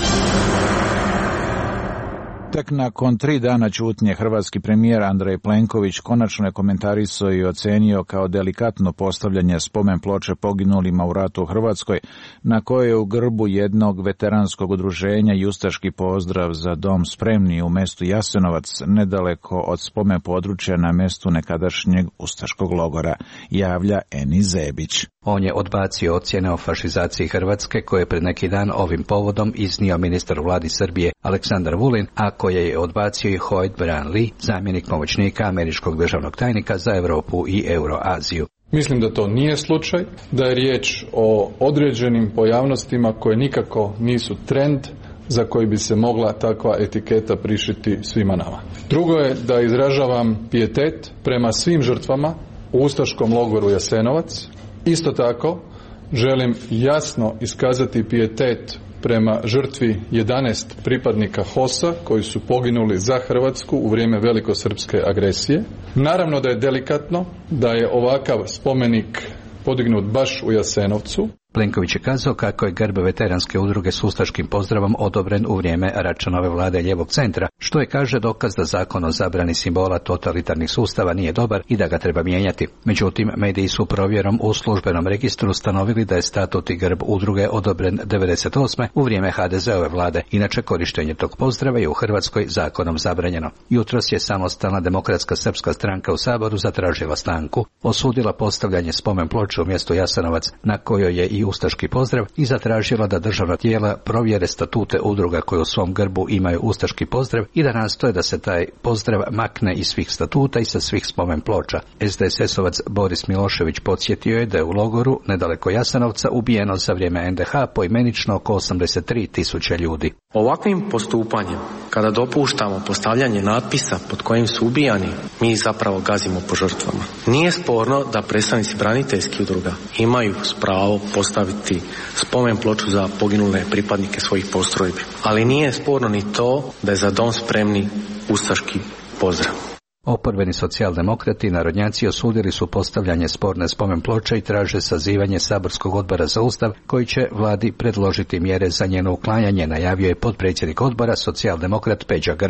Tek nakon tri dana ćutnje hrvatski premijer Andrej Plenković konačno je komentarisao i ocenio kao delikatno postavljanje spomen ploče poginulima u ratu u Hrvatskoj, na kojoj je u grbu jednog veteranskog udruženja i ustaški pozdrav za dom spremni u mestu Jasenovac, nedaleko od spomen područja na mestu nekadašnjeg ustaškog logora, javlja Eni Zebić. On je odbacio ocjene o fašizaciji Hrvatske koje je pred neki dan ovim povodom iznio ministar u vladi Srbije Aleksandar Vulin, a koje je odbacio i Hoyt Bryan-Lee, zamjenik pomoćnika američkog državnog tajnika za Europu i Euroaziju. Mislim da to nije slučaj, da je riječ o određenim pojavnostima koje nikako nisu trend za koji bi se mogla takva etiketa prišiti svima nama. Drugo je da izražavam pijetet prema svim žrtvama u ustaškom logoru Jasenovac. Isto tako, želim jasno iskazati pijetet prema žrtvi jedanaest pripadnika H O S-a koji su poginuli za Hrvatsku u vrijeme velikosrpske agresije. Naravno da je delikatno da je ovakav spomenik podignut baš u Jasenovcu. Plenković je kazao kako je grb veteranske udruge s ustaškim pozdravom odobren u vrijeme Račanove vlade lijevog centra, što je, kaže, dokaz da zakon o zabrani simbola totalitarnih sustava nije dobar i da ga treba mijenjati. Međutim, mediji su provjerom u službenom registru ustanovili da je statut i grb udruge odobren devedeset osme u vrijeme ha de ze ove vlade. Inače, korištenje tog pozdrava je u Hrvatskoj zakonom zabranjeno. Jutros je Samostalna demokratska srpska stranka u Saboru zatražila stanku, osudila postavljanje spomen ploče u mjestu Jasenovac na kojoj je i ustaški pozdrav i zatražila da državna tijela provjere statute udruga koje u svom grbu imaju ustaški pozdrav i da nastoje da se taj pozdrav makne iz svih statuta i sa svih spomen ploča. es de es esovac Boris Milošević podsjetio je da je u logoru nedaleko Jasenovca ubijeno za vrijeme en de ha poimenično oko osamdeset tri tisuće ljudi. Ovakvim postupanjem, kada dopuštamo postavljanje natpisa pod kojim su ubijani, mi zapravo gazimo po žrtvama. Nije sporno da predstavnici braniteljskih udruga imaju pravo postaviti spomen ploču za poginule pripadnike svojih postrojbi, ali nije sporno ni to da je za dom spremni ustaški pozdrav. Oporbeni socijaldemokrati i narodnjaci osudili su postavljanje sporne spomen ploče i traže sazivanje saborskog odbora za Ustav koji će vladi predložiti mjere za njeno uklanjanje, najavio je potpredsjednik odbora socijaldemokrat Peđa Grbin.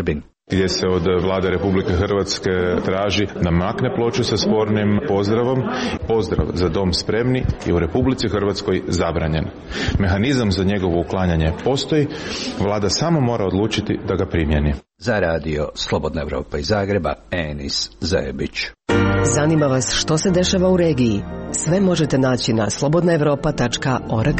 gdje se od Vlade Republike Hrvatske traži da makne ploču sa spornim pozdravom. Pozdrav za dom spremni je u Republici Hrvatskoj zabranjen. Mehanizam za njegovo uklanjanje postoji, Vlada samo mora odlučiti da ga primjeni. Za radio Slobodna Evropa iz Zagreba, Enis Zajebić. Zanima vas što se dešava u regiji? Sve možete naći na slobodna evropa tačka org.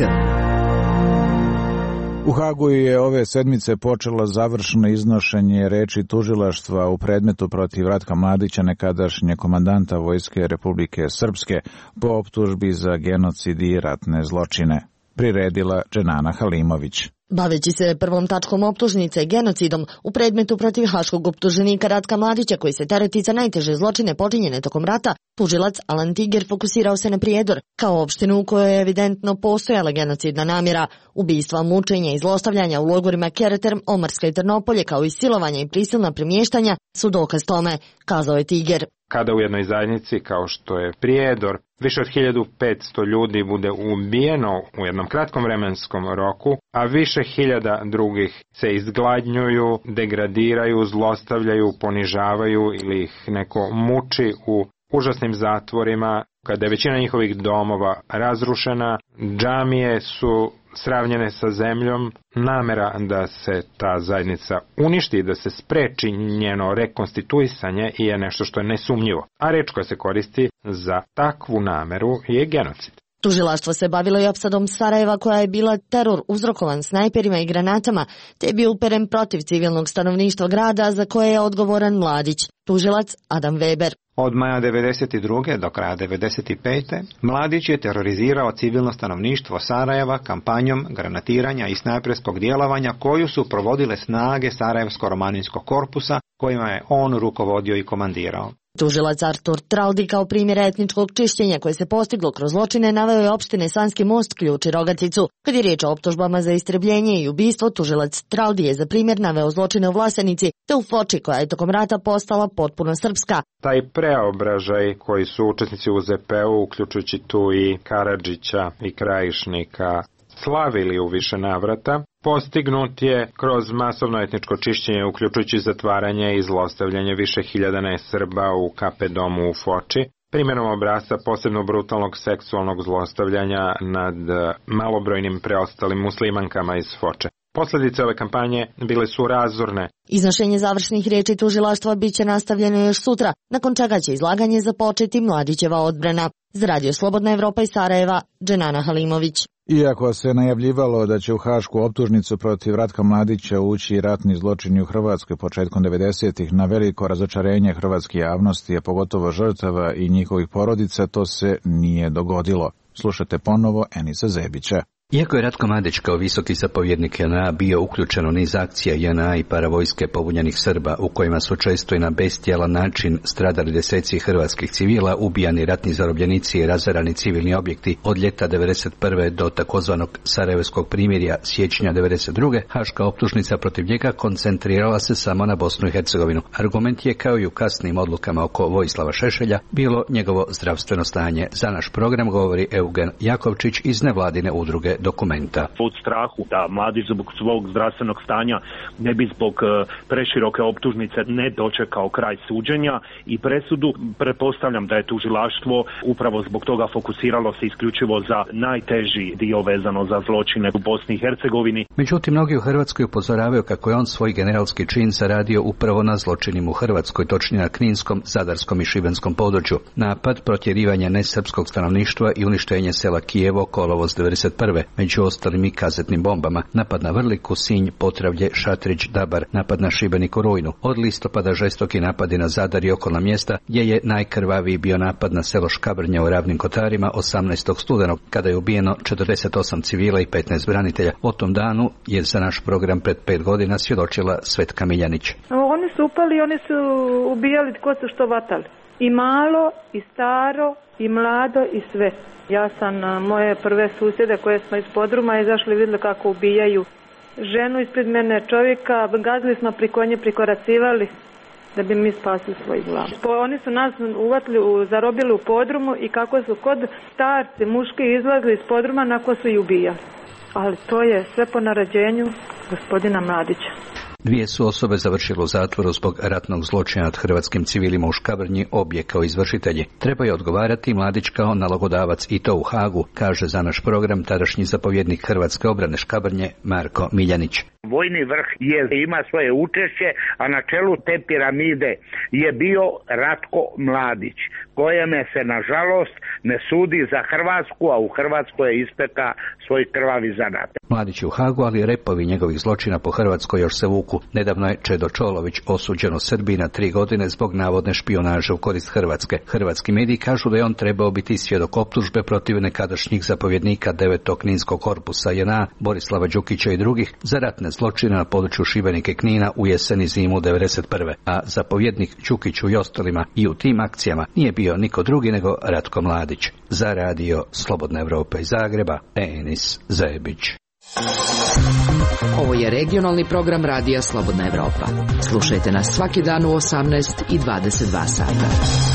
U Hagu je ove sedmice počelo završno iznošenje reči tužilaštva u predmetu protiv Ratka Mladića, nekadašnje komandanta Vojske Republike Srpske, po optužbi za genocid i ratne zločine. Priredila Dženana Halimović. Baveći se prvom tačkom optužnice genocidom u predmetu protiv haškog optuženika Ratka Mladića, koji se tereti za najteže zločine počinjene tokom rata, tužilac Alan Tiger fokusirao se na Prijedor, kao opštinu u kojoj je evidentno postojala genocidna namjera. Ubistva, mučenja i zlostavljanja u logorima Kereterm, Omarska i Trnopolje, kao i silovanja i prisilna premještanja su dokaz tome, kazao je Tiger. Kada u jednoj zajednici kao što je Prijedor više od hiljadu petsto ljudi bude ubijeno u jednom kratkom vremenskom roku, a više hiljada drugih se izgladnjuju, degradiraju, zlostavljaju, ponižavaju ili ih neko muči u užasnim zatvorima, kada je većina njihovih domova razrušena, džamije su sravnjene sa zemljom, namera da se ta zajednica uništi, da se spreči njeno rekonstituisanje je nešto što je nesumnjivo. A reč koja se koristi za takvu nameru je genocid. Tužilaštvo se bavilo i opsadom Sarajeva, koja je bila teror uzrokovan snajperima i granatama, te je bio uperen protiv civilnog stanovništva grada za koje je odgovoran Mladić. Tužilac Adam Weber. Od maja devedeset druge do kraja devedeset pete Mladić je terorizirao civilno stanovništvo Sarajeva kampanjom granatiranja i snajperskog djelovanja koju su provodile snage Sarajevsko-romaninskog korpusa kojima je on rukovodio i komandirao. Tužilac Artur Traldi kao primjer etničkog čišćenja koje se postiglo kroz zločine naveo je opštine Sanski Most, Ključ i Rogacicu. Kad je riječ o optužbama za istrebljenje i ubistvo, tužilac Traldi je za primjer naveo zločine u Vlasenici te u Foči, koja je tokom rata postala potpuno srpska. Taj preobražaj koji su učesnici u Z P U, uključujući tu i Karadžića i Krajišnika, slavili u više navrata, postignut je kroz masovno etničko čišćenje, uključujući zatvaranje i zlostavljanje više hiljada nesrba u K P domu u Foči, primjenom obrasca posebno brutalnog seksualnog zlostavljanja nad malobrojnim preostalim muslimankama iz Foče. Posljedice ove kampanje bile su razorne. Iznošenje završnih riječi tužilaštva bit će nastavljeno još sutra, nakon čega će izlaganje započeti Mladićeva odbrana. Za radio Slobodna Evropa iz Sarajeva, Dženana Halimović. Iako se najavljivalo da će u hašku optužnicu protiv Ratka Mladića ući ratni zločini u Hrvatskoj početkom devedesetih, na veliko razočarenje hrvatske javnosti, a pogotovo žrtava i njihovih porodica, to se nije dogodilo. Slušajte ponovo Enisa Zebića. Iako je Ratko Mladić kao visoki zapovjednik J N A bio uključen u niz akcija J N A i paravojske pobunjenih Srba, u kojima su često i na bestijalan način stradali deseci hrvatskih civila, ubijani ratni zarobljenici i razarani civilni objekti od ljeta devedeset prve do takozvanog Sarajevskog primirja siječnja devedeset druge, haška optužnica protiv njega koncentrirala se samo na Bosnu i Hercegovinu. Argument je, kao i u kasnim odlukama oko Vojislava Šešelja, bilo njegovo zdravstveno stanje. Za naš program govori Eugen Jakovčić iz nevladine udruge Dokumenta. Pod strahu da Mladić zbog svog zdravstvenog stanja ne bi zbog preširoke optužnice ne dočekao kraj suđenja i presudu, pretpostavljam da je tužilaštvo upravo zbog toga fokusiralo se isključivo za najteži dio vezano za zločine u Bosni i Hercegovini. Međutim, mnogi u Hrvatskoj upozoravaju kako je on svoj generalski čin zaradio upravo na zločinima u Hrvatskoj, točnije na Kninskom, Zadarskom i Šibenskom području. Napad, protjerivanje nesrpskog stanovništva i uništenje sela Kijevo kolovoz devedeset prve. Među ostalim i kazetnim bombama, napad na Vrliku, Sinj, Potravlje, Šatrić, Dabar, napad na Šibenik u rujnu. Od listopada žestoki napadi na Zadar i okolna mjesta, gdje je najkrvaviji bio napad na selo Škabrnja u Ravnim Kotarima osamnaestog studenog, kada je ubijeno četrdeset osam civila i petnaest branitelja. O tom danu je za naš program pred pet godina svjedočila Svetka Miljanić. Oni su upali, oni su ubijali tko su što vatali. I malo, i staro, i mlado, i sve. Ja sam moje prve susjede koje smo iz podruma izašli, vidjeli kako ubijaju ženu ispred mene, čovjeka, gazili smo pri konje, prikoracivali da bi mi spasili svoj glav. Oni su nas uvatili, zarobili u podrumu i kako su kod starci, muški izlazili iz podruma, nakon su i ubijali. Ali to je sve po naređenju gospodina Mladića. Dvije su osobe završile u zatvoru zbog ratnog zločina nad hrvatskim civilima u Škabrnji, obje kao izvršitelji. Trebaju odgovarati Mladić kao nalogodavac i to u Hagu, kaže za naš program tadašnji zapovjednik Hrvatske obrane Škabrnje Marko Miljanić. Vojni vrh je, ima svoje učešće, a na čelu te piramide je bio Ratko Mladić, kojeme se nažalost ne sudi za Hrvatsku, a u Hrvatskoj je ispeka svoj krvavi zanat. Mladić je u Hagu, ali repovi njegovih zločina po Hrvatskoj još se vuku. Nedavno je Čedo Čolović osuđen u Srbiji na tri godine zbog navodne špijunaže u korist Hrvatske. Hrvatski mediji kažu da je on trebao biti svjedok optužbe protiv nekadašnjih zapovjednika devetog Kninskog korpusa J N A, Borislava Đukića i drugih za ratne zločine na području Šibenika i Knina u jesen i zimu devedeset prve. A zapovjednik Đukiću i ostalima i u tim akcijama nije bio niko drugi nego Ratko Mladić. Za radio Slobodna Evropa iz Zagreba, Enis Zebić. Ovo je regionalni program radija Slobodna Evropa. Slušajte nas svaki dan u osamnaest i dvadeset dva sata.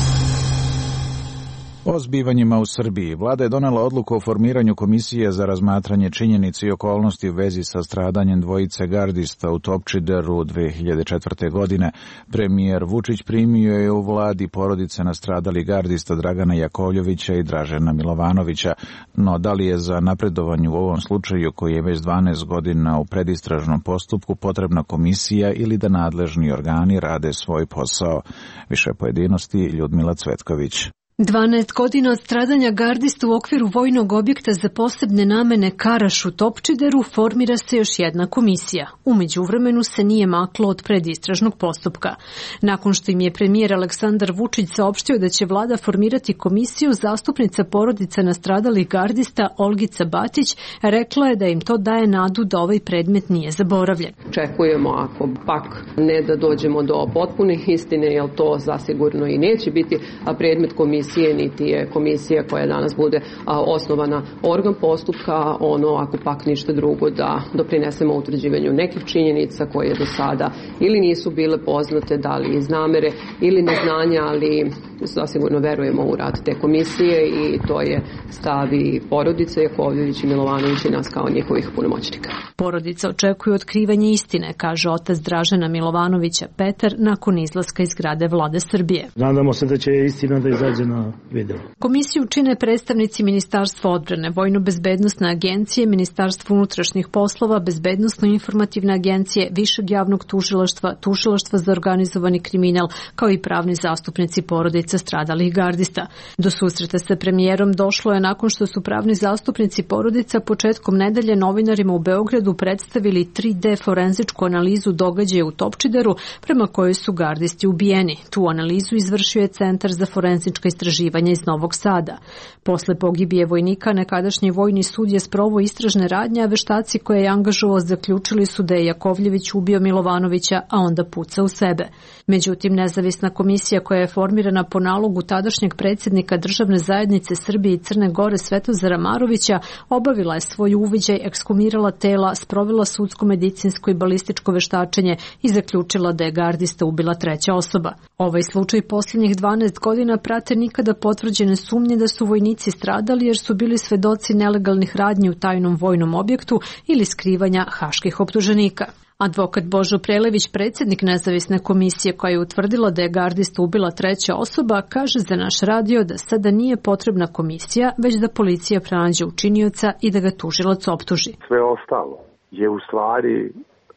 O zbivanjima u Srbiji. Vlada je donela odluku o formiranju komisije za razmatranje činjenica i okolnosti u vezi sa stradanjem dvojice gardista u Topčideru dve hiljade četvrte. godine. Premijer Vučić primio je u vladi porodice nastradalih gardista Dragana Jakovljevića i Dražena Milovanovića, no da li je za napredovanje u ovom slučaju, koji je već dvanaest godina u predistražnom postupku, potrebna komisija ili da nadležni organi rade svoj posao? Više pojedinosti Ljudmila Cvetković. dvanaest godina od stradanja gardista u okviru vojnog objekta za posebne namene Karaš u Topčideru formira se još jedna komisija. U međuvremenu se nije maklo od predistražnog postupka. Nakon što im je premijer Aleksandar Vučić saopštio da će vlada formirati komisiju, zastupnica porodica nastradalih gardista Olgica Batić rekla je da im to daje nadu da ovaj predmet nije zaboravljen. Čekujemo, ako pak ne da dođemo do potpune istine, jer to zasigurno i neće biti predmet komisije, niti je komisija koja danas bude a, osnovana organ postupka, ono ako pak ništa drugo da doprinesemo utvrđivanju nekih činjenica koje do sada ili nisu bile poznate, da li iz namere ili neznanja, ali zasigurno verujemo u rad te komisije i to je stav i porodice Jakovljević i Milovanović i nas kao njihovih punomoćnika. Porodica očekuje otkrivanje istine, kaže otac Dražena Milovanovića Petar nakon izlaska iz zgrade Vlade Srbije. Nadamo se da će istina da izađe na video. Komisiju čine predstavnici Ministarstva odbrane, Vojno-bezbednosne agencije, Ministarstvo unutrašnjih poslova, Bezbednosno-informativne agencije, Višeg javnog tužilaštva, Tužilaštva za organizovani kriminal, kao i pravni zastupnici porodica stradalih gardista. Do susreta sa premijerom došlo je nakon što su pravni zastupnici porodica početkom nedelje novinarima u Beogradu predstavili tri D forenzičku analizu događaja u Topčideru prema kojoj su gardisti ubijeni. Tu analizu izvršio je Centar za forenzička istraživanja iz Novog Sada. Posle pogibije vojnika nekadašnji vojni sud je sproveo istražne radnje, a veštaci koje je angažovao zaključili su da je Jakovljević ubio Milovanovića, a onda pucao u sebe. Međutim, nezavisna komisija koja je formirana po nalogu tadašnjeg predsjednika Državne zajednice Srbije i Crne Gore Svetozara Marovića obavila je svoj uviđaj, ekshumirala tela, sprovela sudsko, medicinsko i balističko veštačenje i zaključila da je gardista ubila treća osoba. Ovaj slučaj posljednjih dvanaest godina prate nikada potvrđene sumnje da su vojnici stradali jer su bili svedoci nelegalnih radnji u tajnom vojnom objektu ili skrivanja haških optuženika. Advokat Božo Prelević, predsjednik nezavisne komisije koja je utvrdila da je gardista ubila treća osoba, kaže za naš radio da sada nije potrebna komisija, već da policija pronađe učinioca i da ga tužilac optuži. Sve ostalo je u stvari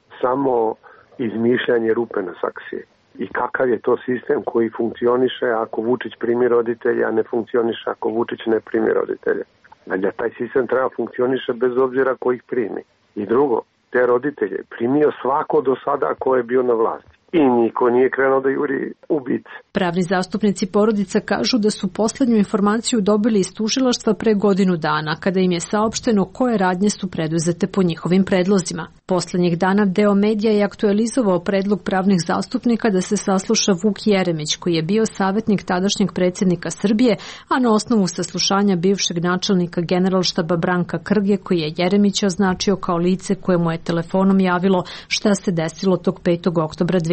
samo izmišljanje rupe na saksiji. I kakav je to sistem koji funkcioniše ako Vučić primi roditelja, a ne funkcioniše ako Vučić ne primi roditelja. Znači, taj sistem treba funkcioniše bez obzira ko ih primi. I drugo, te roditelje primio svako do sada ko je bio na vlasti. I niko nije krenuo da juri ubice. Pravni zastupnici porodica kažu da su posljednju informaciju dobili iz tužilaštva pre godinu dana, kada im je saopšteno koje radnje su preduzete po njihovim predlozima. Poslednjih dana deo medija je aktualizovao predlog pravnih zastupnika da se sasluša Vuk Jeremić, koji je bio savjetnik tadašnjeg predsjednika Srbije, a na osnovu saslušanja bivšeg načelnika generalštaba Branka Krge, koji je Jeremića označio kao lice koje mu je telefonom javilo šta se desilo tog petog oktobra dve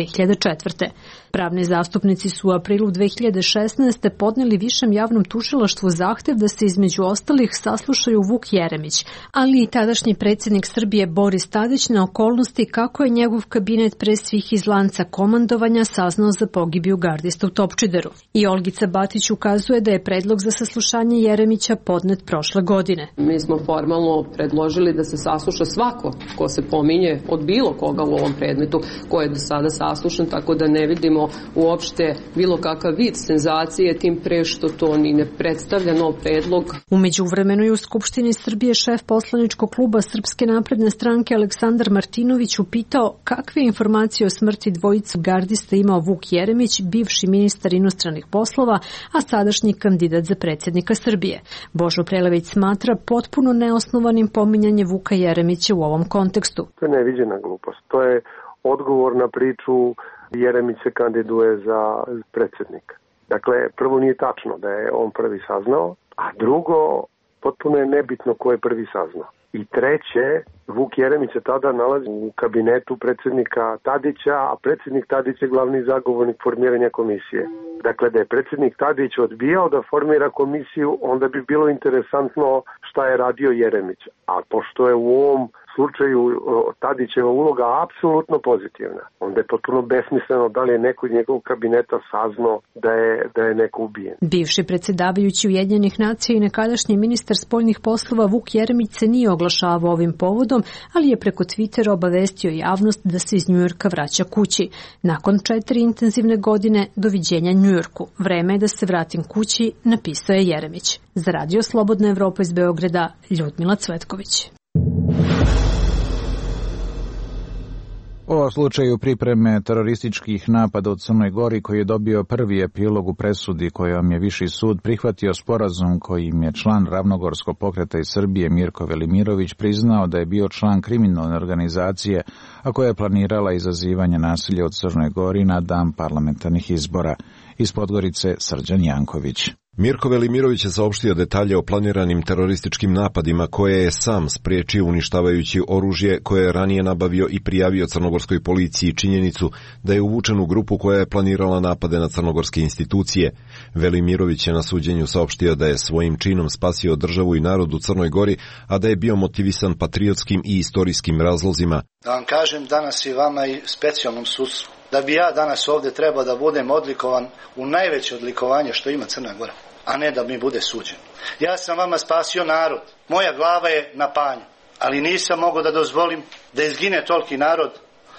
hiljade četvrte. Pravni zastupnici su u aprilu dve hiljade šesnaeste. podneli Višem javnom tužilaštvu zahtev da se između ostalih saslušaju Vuk Jeremić, ali i tadašnji predsjednik Srbije Boris Tadić na okolnosti kako je njegov kabinet pre svih iz lanca komandovanja saznao za pogibiju gardista u Topčideru. I Olgica Batić ukazuje da je predlog za saslušanje Jeremića podnet prošle godine. Mi smo formalno predložili da se sasluša svako ko se pominje od bilo koga u ovom predmetu ko je do sada saslušan, tako da ne vidimo uopšte bilo kakav vid senzacije, tim pre što to ni ne predstavlja nov predlog. U međuvremenu je u Skupštini Srbije šef poslaničkog kluba Srpske napredne stranke Aleksandar Martinović upitao kakve informacije o smrti dvojice gardista imao Vuk Jeremić, bivši ministar inostranih poslova, a sadašnji kandidat za predsjednika Srbije. Božo Prelević smatra potpuno neosnovanim pominjanje Vuka Jeremića u ovom kontekstu. To je neviđena glupost. To je odgovor na priču Jeremić se kandiduje za predsjednika. Dakle, prvo nije tačno da je on prvi saznao, a drugo, potpuno je nebitno ko je prvi saznao. I treće, Vuk Jeremić se tada nalazi u kabinetu predsjednika Tadića, a predsjednik Tadić je glavni zagovornik formiranja komisije. Dakle, da je predsjednik Tadić odbijao da formira komisiju, onda bi bilo interesantno šta je radio Jeremić. A pošto je u ovom slučaju Tadićeva uloga apsolutno pozitivna, onda je potpuno besmisleno da li je neko iz njegovog kabineta saznao da je, da je neko ubijen. Bivši predsjedavajući Ujedinjenih nacija i nekadašnji ministar spoljnih poslova Vuk Jeremić se nije oglašavao ovim povodom, ali je preko Twittera obavestio javnost da se iz Njujorka vraća kući. Nakon četiri intenzivne godine, doviđenja Njujorku. Vreme je da se vratim kući, napisao je Jeremić. Za Radio Slobodna Evropa iz Beograda, Ljudmila Cvetković. O slučaju pripreme terorističkih napada u Crnoj Gori koji je dobio prvi epilog u presudi kojom je Viši sud prihvatio sporazum kojim je član Ravnogorskog pokreta iz Srbije Mirko Velimirović priznao da je bio član kriminalne organizacije, a koja je planirala izazivanje nasilja u Crnoj Gori na dan parlamentarnih izbora. Iz Podgorice Srđan Janković. Mirko Velimirović je saopštio detalje o planiranim terorističkim napadima koje je sam spriječio uništavajući oružje koje je ranije nabavio i prijavio crnogorskoj policiji činjenicu da je uvučen u grupu koja je planirala napade na crnogorske institucije. Velimirović je na suđenju saopštio da je svojim činom spasio državu i narod u Crnoj Gori, a da je bio motivisan patriotskim i istorijskim razlozima. Da vam kažem danas i vama i specijalnom sudstvu, da bi ja danas ovdje trebao da budem odlikovan u najveće odlikovanje što ima Crna Gora, a ne da mi bude suđen. Ja sam vama spasio narod, moja glava je na panju, ali nisam mogao da dozvolim da izgine toliki narod.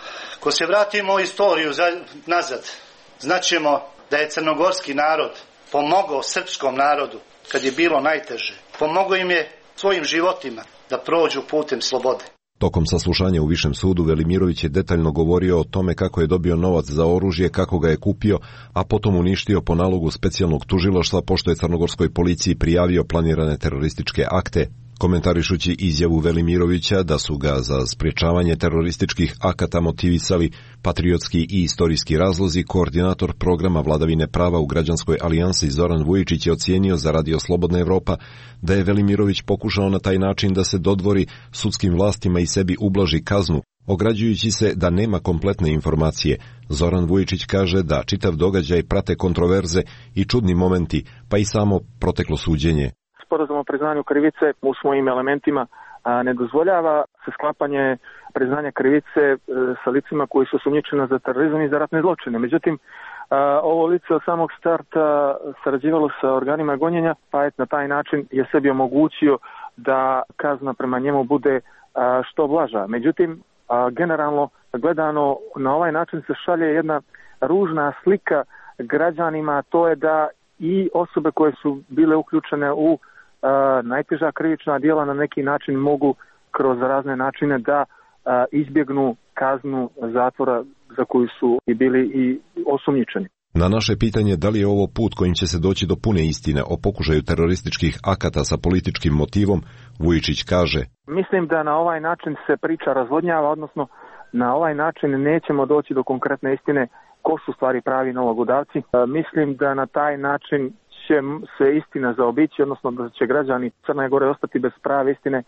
Ko se vratimo u istoriju za, nazad, znaćemo da je crnogorski narod pomogao srpskom narodu kad je bilo najteže. Pomogao im je svojim životima da prođu putem slobode. Tokom saslušanja u Višem sudu Velimirović je detaljno govorio o tome kako je dobio novac za oružje, kako ga je kupio, a potom uništio po nalogu specijalnog tužilaštva pošto je crnogorskoj policiji prijavio planirane terorističke akte. Komentarišući izjavu Velimirovića da su ga za sprječavanje terorističkih akata motivisali patriotski i istorijski razlozi, koordinator programa vladavine prava u Građanskoj alijansi Zoran Vujičić je ocijenio za Radio Slobodna Evropa da je Velimirović pokušao na taj način da se dodvori sudskim vlastima i sebi ublaži kaznu, ograđujući se da nema kompletne informacije. Zoran Vujičić kaže da čitav događaj prate kontroverze i čudni momenti, pa i samo proteklo suđenje. Sporazum o priznanju krivice u svojim elementima a, ne dozvoljava se sklapanje priznanja krivice e, sa licima koji su osumnjičena za terorizam i za ratne zločine. Međutim, a, ovo lice od samog starta sarađivalo sa organima gonjenja, pa je na taj način je sebi omogućio da kazna prema njemu bude a, što blaža. Međutim, a, generalno gledano na ovaj način se šalje jedna ružna slika građanima, to je da i osobe koje su bile uključene u Uh, najteža krivična djela na neki način mogu kroz razne načine da uh, izbjegnu kaznu zatvora za koju su i bili i osumnjičeni. Na naše pitanje da li je ovo put kojim će se doći do pune istine o pokušaju terorističkih akata sa političkim motivom, Vujičić kaže: Mislim da na ovaj način se priča razvodnjava, odnosno na ovaj način nećemo doći do konkretne istine ko su stvari pravi nalogodavci. Uh, mislim da na taj način će se istina zaobići, odnosno da će građani Crne Gore ostati bez prave istine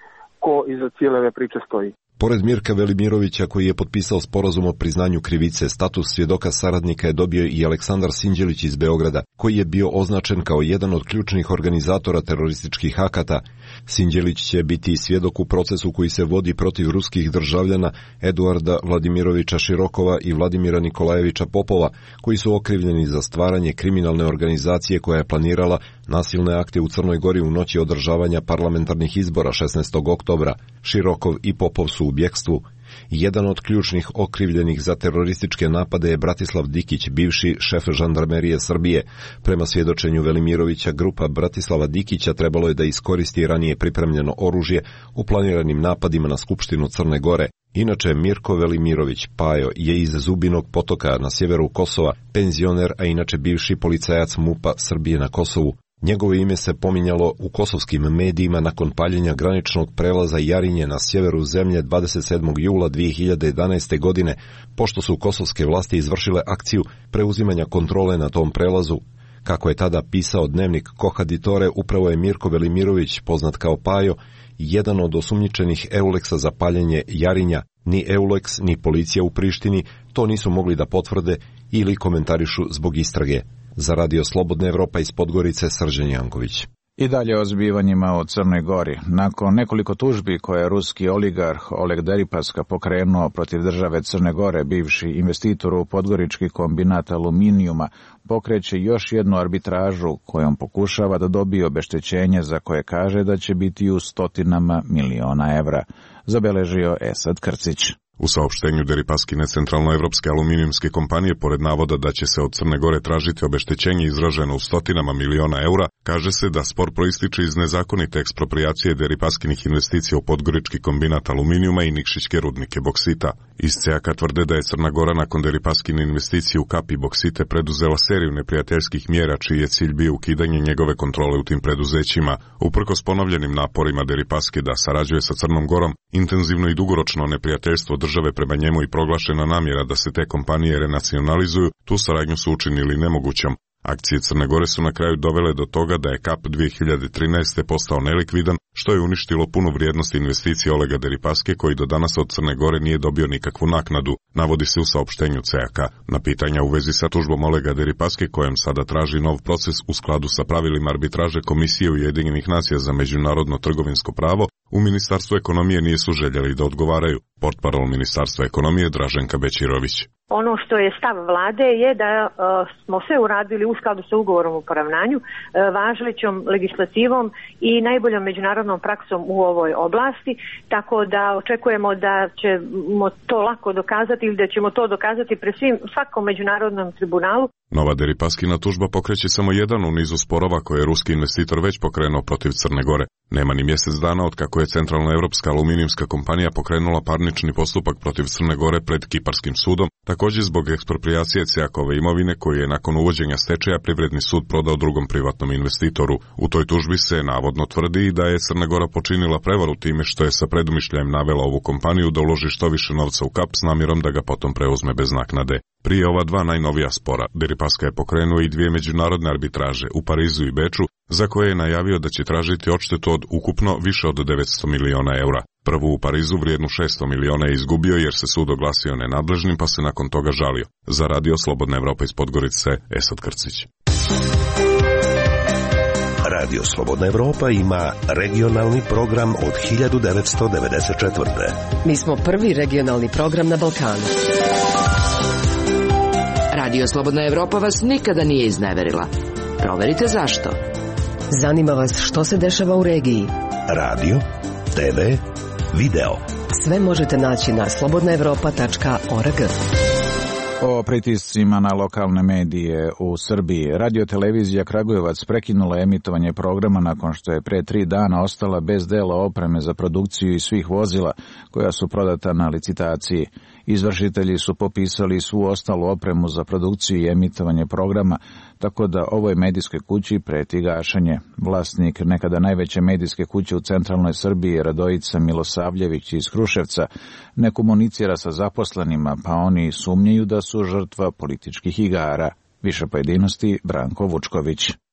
ko iza cijele ove priče stoji. Pored Mirka Velimirovića, koji je potpisao sporazum o priznanju krivice, status svjedoka saradnika je dobio i Aleksandar Sinđelić iz Beograda, koji je bio označen kao jedan od ključnih organizatora terorističkih akata. Sinđelić će biti svjedok u procesu koji se vodi protiv ruskih državljana Eduarda Vladimirovića Širokova i Vladimira Nikolajevića Popova, koji su okrivljeni za stvaranje kriminalne organizacije koja je planirala nasilne akte u Crnoj Gori u noći održavanja parlamentarnih izbora šesnaestog oktobra. Širokov i Popov su u bjekstvu. Jedan od ključnih okrivljenih za terorističke napade je Bratislav Dikić, bivši šef žandarmerije Srbije. Prema svjedočenju Velimirovića, grupa Bratislava Dikića trebalo je da iskoristi ranije pripremljeno oružje u planiranim napadima na Skupštinu Crne Gore. Inače, Mirko Velimirović Pajo je iz Zubinog Potoka na sjeveru Kosova, penzioner, a inače bivši policajac MUP-a Srbije na Kosovu. Njegovo ime se pominjalo u kosovskim medijima nakon paljenja graničnog prelaza Jarinje na sjeveru zemlje dvadeset sedmog jula dvije hiljade jedanaeste. godine, pošto su kosovske vlasti izvršile akciju preuzimanja kontrole na tom prelazu. Kako je tada pisao dnevnik Kohaditore, upravo je Mirko Velimirović, poznat kao Pajo, jedan od osumnjičenih Euleksa za paljenje Jarinja. Ni Euleks, ni policija u Prištini to nisu mogli da potvrde ili komentarišu zbog istrage. Za Radio Slobodna Evropa iz Podgorice, Srđan Janković. I dalje o zbivanjima u Crnoj Gori. Nakon nekoliko tužbi koje je ruski oligarh Oleg Deripaska pokrenuo protiv države Crne Gore, bivši investitor u podgorički kombinat aluminijuma pokreće još jednu arbitražu kojom pokušava da dobije obeštećenje za koje kaže da će biti u stotinama miliona evra, zabeležio Esad Krcić. U saopštenju Deripaskine centralnoevropske aluminijumske kompanije, pored navoda da će se od Crne Gore tražiti obeštećenje izraženo u stotinama miliona eura, kaže se da spor proističe iz nezakonite eksproprijacije Deripaskinih investicija u podgorički kombinat aluminijuma i Nikšićke rudnike boksita. Iz C A K tvrde da je Crna Gora nakon Deripaskine investicije u Kap i boksite preduzela seriju neprijateljskih mjera čiji je cilj bio ukidanje njegove kontrole u tim preduzećima. Uprkos ponovljenim naporima Deripaske da sarađuje sa Crnom Gorom, intenzivno i dugoročno neprijateljstvo države prema njemu i proglašena namjera da se te kompanije renacionalizuju, tu saradnju su učinili nemogućom. Akcije Crne Gore su na kraju dovele do toga da je Kap dvije hiljade trinaeste. postao nelikvidan, što je uništilo punu vrijednost investicije Olega Deripaske, koji do danas od Crne Gore nije dobio nikakvu naknadu, navodi se u saopštenju C A K. Na pitanja u vezi sa tužbom Olega Deripaske, kojem sada traži nov proces u skladu sa pravilima arbitraže Komisije Ujedinjenih nacija za međunarodno trgovinsko pravo, u Ministarstvu ekonomije nisu željeli da odgovaraju. Portparol Ministarstva ekonomije Draženka Bećirović. Ono što je stav vlade je da uh, smo sve uradili u skladu sa ugovorom o poravnanju, uh, važećom legislativom i najboljom međunarodnom praksom u ovoj oblasti, tako da očekujemo da ćemo to lako dokazati ili da ćemo to dokazati pre svim, svakom međunarodnom tribunalu. Nova Deripaskina tužba pokreće samo jedan u nizu sporova koje je ruski investitor već pokrenuo protiv Crne Gore. Nema ni mjesec dana od kako je centralnoevropska aluminijumska kompanija pokrenula parnični postupak protiv Crne Gore pred Kiparskim sudom, također zbog eksproprijacije C A K-ove imovine koju je nakon uvođenja stečaja Privredni sud prodao drugom privatnom investitoru. U toj tužbi se navodno tvrdi da je Crna Gora počinila prevaru time što je sa predumišljajem navela ovu kompaniju da uloži što više novca u Kap s namjerom da ga potom preuzme bez naknade. Prije ova dva najnovija spora, Deripaska je pokrenuo i dvije međunarodne arbitraže u Parizu i Beču, za koje je najavio da će tražiti odštetu od ukupno više od devetsto miliona eura. Prvu u Parizu vrijednu šesto miliona je izgubio jer se sud oglasio nenadležnim pa se nakon toga žalio. Za Radio Slobodna Evropa iz Podgorice, Esad Krcić. Radio Slobodna Evropa ima regionalni program od hiljadu devetsto devedeset četvrte. Mi smo prvi regionalni program na Balkanu. Radio Slobodna Evropa vas nikada nije izneverila. Proverite zašto. Zanima vas što se dešava u regiji. Radio, te ve, video. Sve možete naći na slobodna evropa tačka org. O pritiscima na lokalne medije u Srbiji. Radio-televizija Kragujevac prekinula emitovanje programa nakon što je pre tri dana ostala bez dela opreme za produkciju i svih vozila koja su prodata na licitaciji. Izvršitelji su popisali svu ostalu opremu za produkciju i emitovanje programa, tako da ovoj medijskoj kući preti gašenje. Vlasnik nekada najveće medijske kuće u centralnoj Srbiji, Radojica Milosavljević iz Kruševca, ne komunicira sa zaposlenima, pa oni sumnjaju da su žrtva političkih igara. Više pojedinosti Branko Vučković.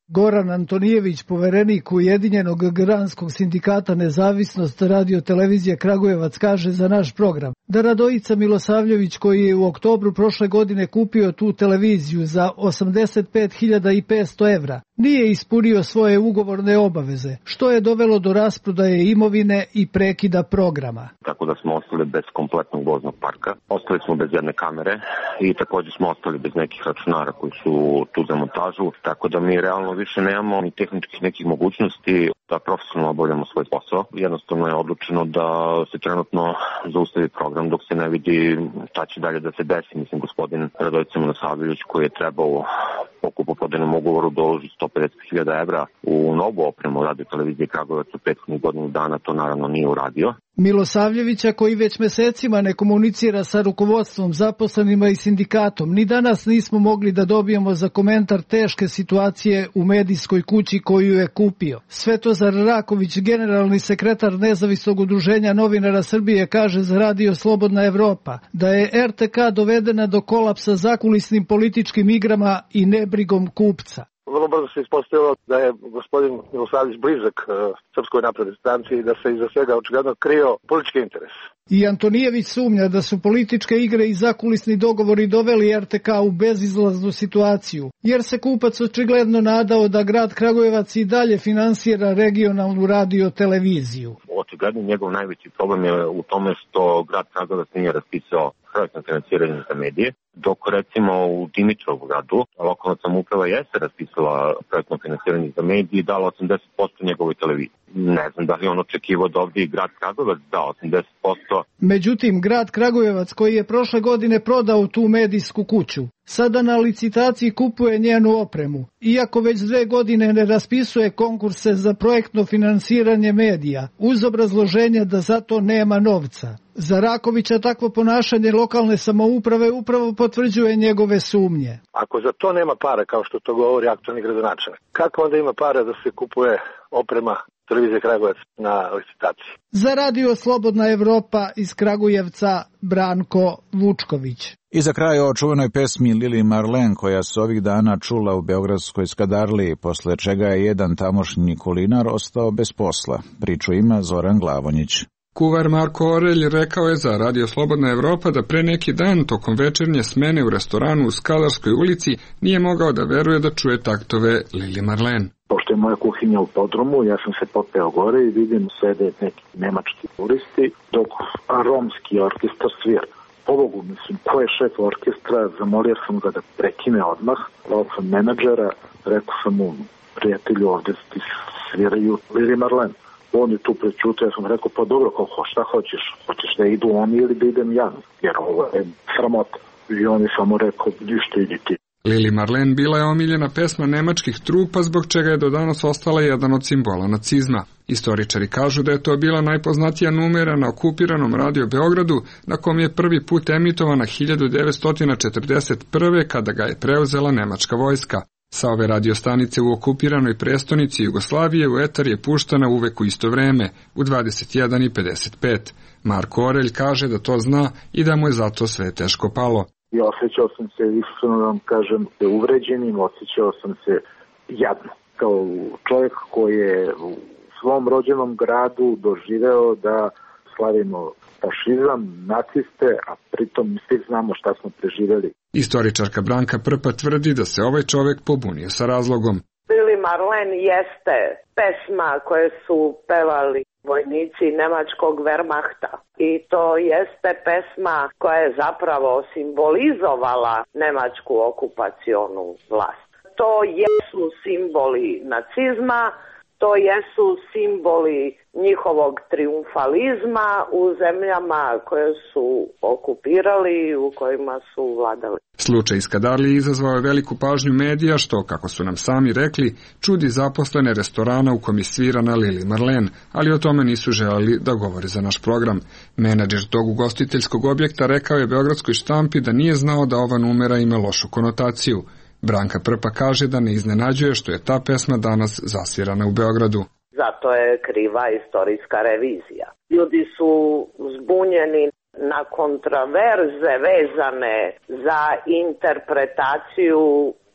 Goran Antonijević, poverenik Ujedinjenog granskog sindikata Nezavisnost radio-televizije Kragujevac, kaže za naš program da Radojica Milosavljević, koji je u oktobru prošle godine kupio tu televiziju za osamdeset pet hiljada petsto evra, nije ispunio svoje ugovorne obaveze, što je dovelo do rasprodaje imovine i prekida programa. Tako da smo ostali bez kompletnog voznog parka, ostali smo bez jedne kamere i također smo ostali bez nekih računara koji su tu za montažu, tako da mi realno više nemamo ni tehničkih nekih mogućnosti da profesionalno obavljamo svoj posao. Jednostavno je odlučeno da se trenutno zaustavi program dok se ne vidi šta će dalje da se desi. Mislim, gospodin Radojica Milosavljević, koji je trebao po kupoprodajnom ugovoru da uloži sto pedeset hiljada evra u novu opremu radio televizije Kragujevac u prethodnih godinu dana, to naravno nije uradio. Milosavljevića, koji već mesecima ne komunicira sa rukovodstvom, zaposlenima i sindikatom, ni danas nismo mogli da dobijemo za komentar teške situacije u medijskoj kući koju je kupio. Svetozar Raković, generalni sekretar Nezavisnog udruženja novinara Srbije, kaže za Radio Slobodna Evropa da je er te ka dovedena do kolapsa zakulisnim političkim igrama i nebrigom kupca. Vrlo brzo se ispostavilo da je gospodin Milosavljević blizak uh, Srpskoj naprednoj stranci i da se iza svega očigledno krio politički interes. I Antonijević sumnja da su političke igre i zakulisni dogovori doveli er te ka u bezizlaznu situaciju, jer se kupac očigledno nadao da grad Kragujevac i dalje finansira regionalnu radio televiziju. Očigledno njegov najveći problem je u tome što grad Kragujevac nije raspisao projektno finansiranje za medije, dok recimo u Dimitrovu gradu lokalna samouprava jeste raspisala projektno finansiranje za medije i dala osamdeset posto njegovoj televiziji. Ne znam da li on očekivao da ovdje i grad Kragujevac da osamdeset posto. Međutim, grad Kragujevac, koji je prošle godine prodao tu medijsku kuću, sada na licitaciji kupuje njenu opremu. Iako već dve godine ne raspisuje konkurse za projektno finansiranje medija, uz obrazloženje da za to nema novca. Za Rakovića takvo ponašanje lokalne samouprave upravo potvrđuje njegove sumnje. Ako za to nema para, kao što to govori aktualni gradonačelnik, kako onda ima para da se kupuje oprema televizije Kragujevac na licitaciji? Za Radio Slobodna Evropa iz Kragujevca, Branko Vučković. I za kraj o čuvenoj pesmi Lili Marlen, koja se ovih dana čula u beogradskoj Skadarliji, posle čega je jedan tamošnji kulinar ostao bez posla. Priču ima Zoran Glavonjić. Kuvar Marko Orelj rekao je za Radio Slobodna Evropa da pre neki dan tokom večernje smene u restoranu u Skadarskoj ulici nije mogao da veruje da čuje taktove Lili Marlen. Pošto je moja kuhinja u podrumu, ja sam se popeo gore i vidim sede neki nemački turisti, dok romski orkestar svira. Pobogu, mislim, ko je šef orkestra, zamolio sam ga da prekine odmah, zvao sam menadžera, rekao sam mu, prijatelju, ovde ti sviraju Lili Marlen. On je tu prećutao, ja sam rekao, pa dobro, kako, šta hoćeš? Hoćeš da idu oni ili da idem ja? Jer ovo je sramota. I on je samo rekao, ništa, idi ti. Lili Marlen bila je omiljena pesma nemačkih trupa, zbog čega je do danas ostala jedan od simbola nacizma. Istoričari kažu da je to bila najpoznatija numera na okupiranom Radio Beogradu, na kom je prvi put emitovana hiljadu devetsto četrdeset prve. kada ga je preuzela nemačka vojska. Sa ove radiostanice u okupiranoj prestonici Jugoslavije u etar je puštana uvek u isto vreme, u dvadeset jedan i pedeset pet. Marko Orelj kaže da to zna i da mu je zato sve teško palo. I osjećao sam se, iskreno vam kažem, uvređenim, osjećao sam se jadno. Kao čovjek koji je u svom rođenom gradu doživeo da slavimo fašizam, naciste, a pritom svi znamo šta smo preživeli. Istoričarka Branka Prpa tvrdi da se ovaj čovjek pobunio sa razlogom. Lili Marlen jeste pesma koje su pevali vojnici nemačkog Wehrmachta. I to jeste pesma koja je zapravo simbolizovala nemačku okupacionu vlast. To jesu simboli nacizma, to jesu simboli njihovog triumfalizma u zemljama koje su okupirali i u kojima su vladali. Slučaj iz Skadarlije izazvao je veliku pažnju medija, što, kako su nam sami rekli, čudi zaposlene restorana u kom je svirana Lili Marlen, ali o tome nisu želeli da govore za naš program. Menadžer tog ugostiteljskog objekta rekao je beogradskoj štampi da nije znao da ova numera ima lošu konotaciju. Branka Prpa kaže da ne iznenađuje što je ta pesma danas zasvirana u Beogradu. Zato je kriva istorijska revizija. Ljudi su zbunjeni na kontraverze vezane za interpretaciju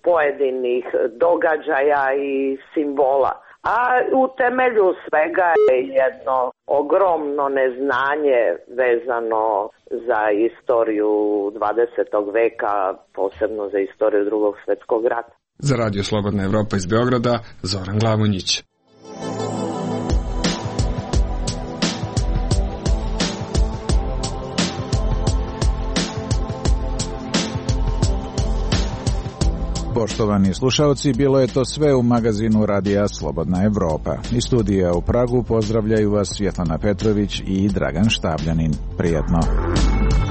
pojedinih događaja i simbola. A u temelju svega je jedno ogromno neznanje vezano za istoriju dvadesetog veka, posebno za istoriju Drugog svjetskog rata. Za Radio Slobodna Evropa iz Beograda, Zoran Glavonjić. Poštovani slušalci, bilo je to sve u magazinu Radija Slobodna Evropa. Iz studija u Pragu pozdravljaju vas Svjetlana Petrović i Dragan Štabljanin. Prijatno.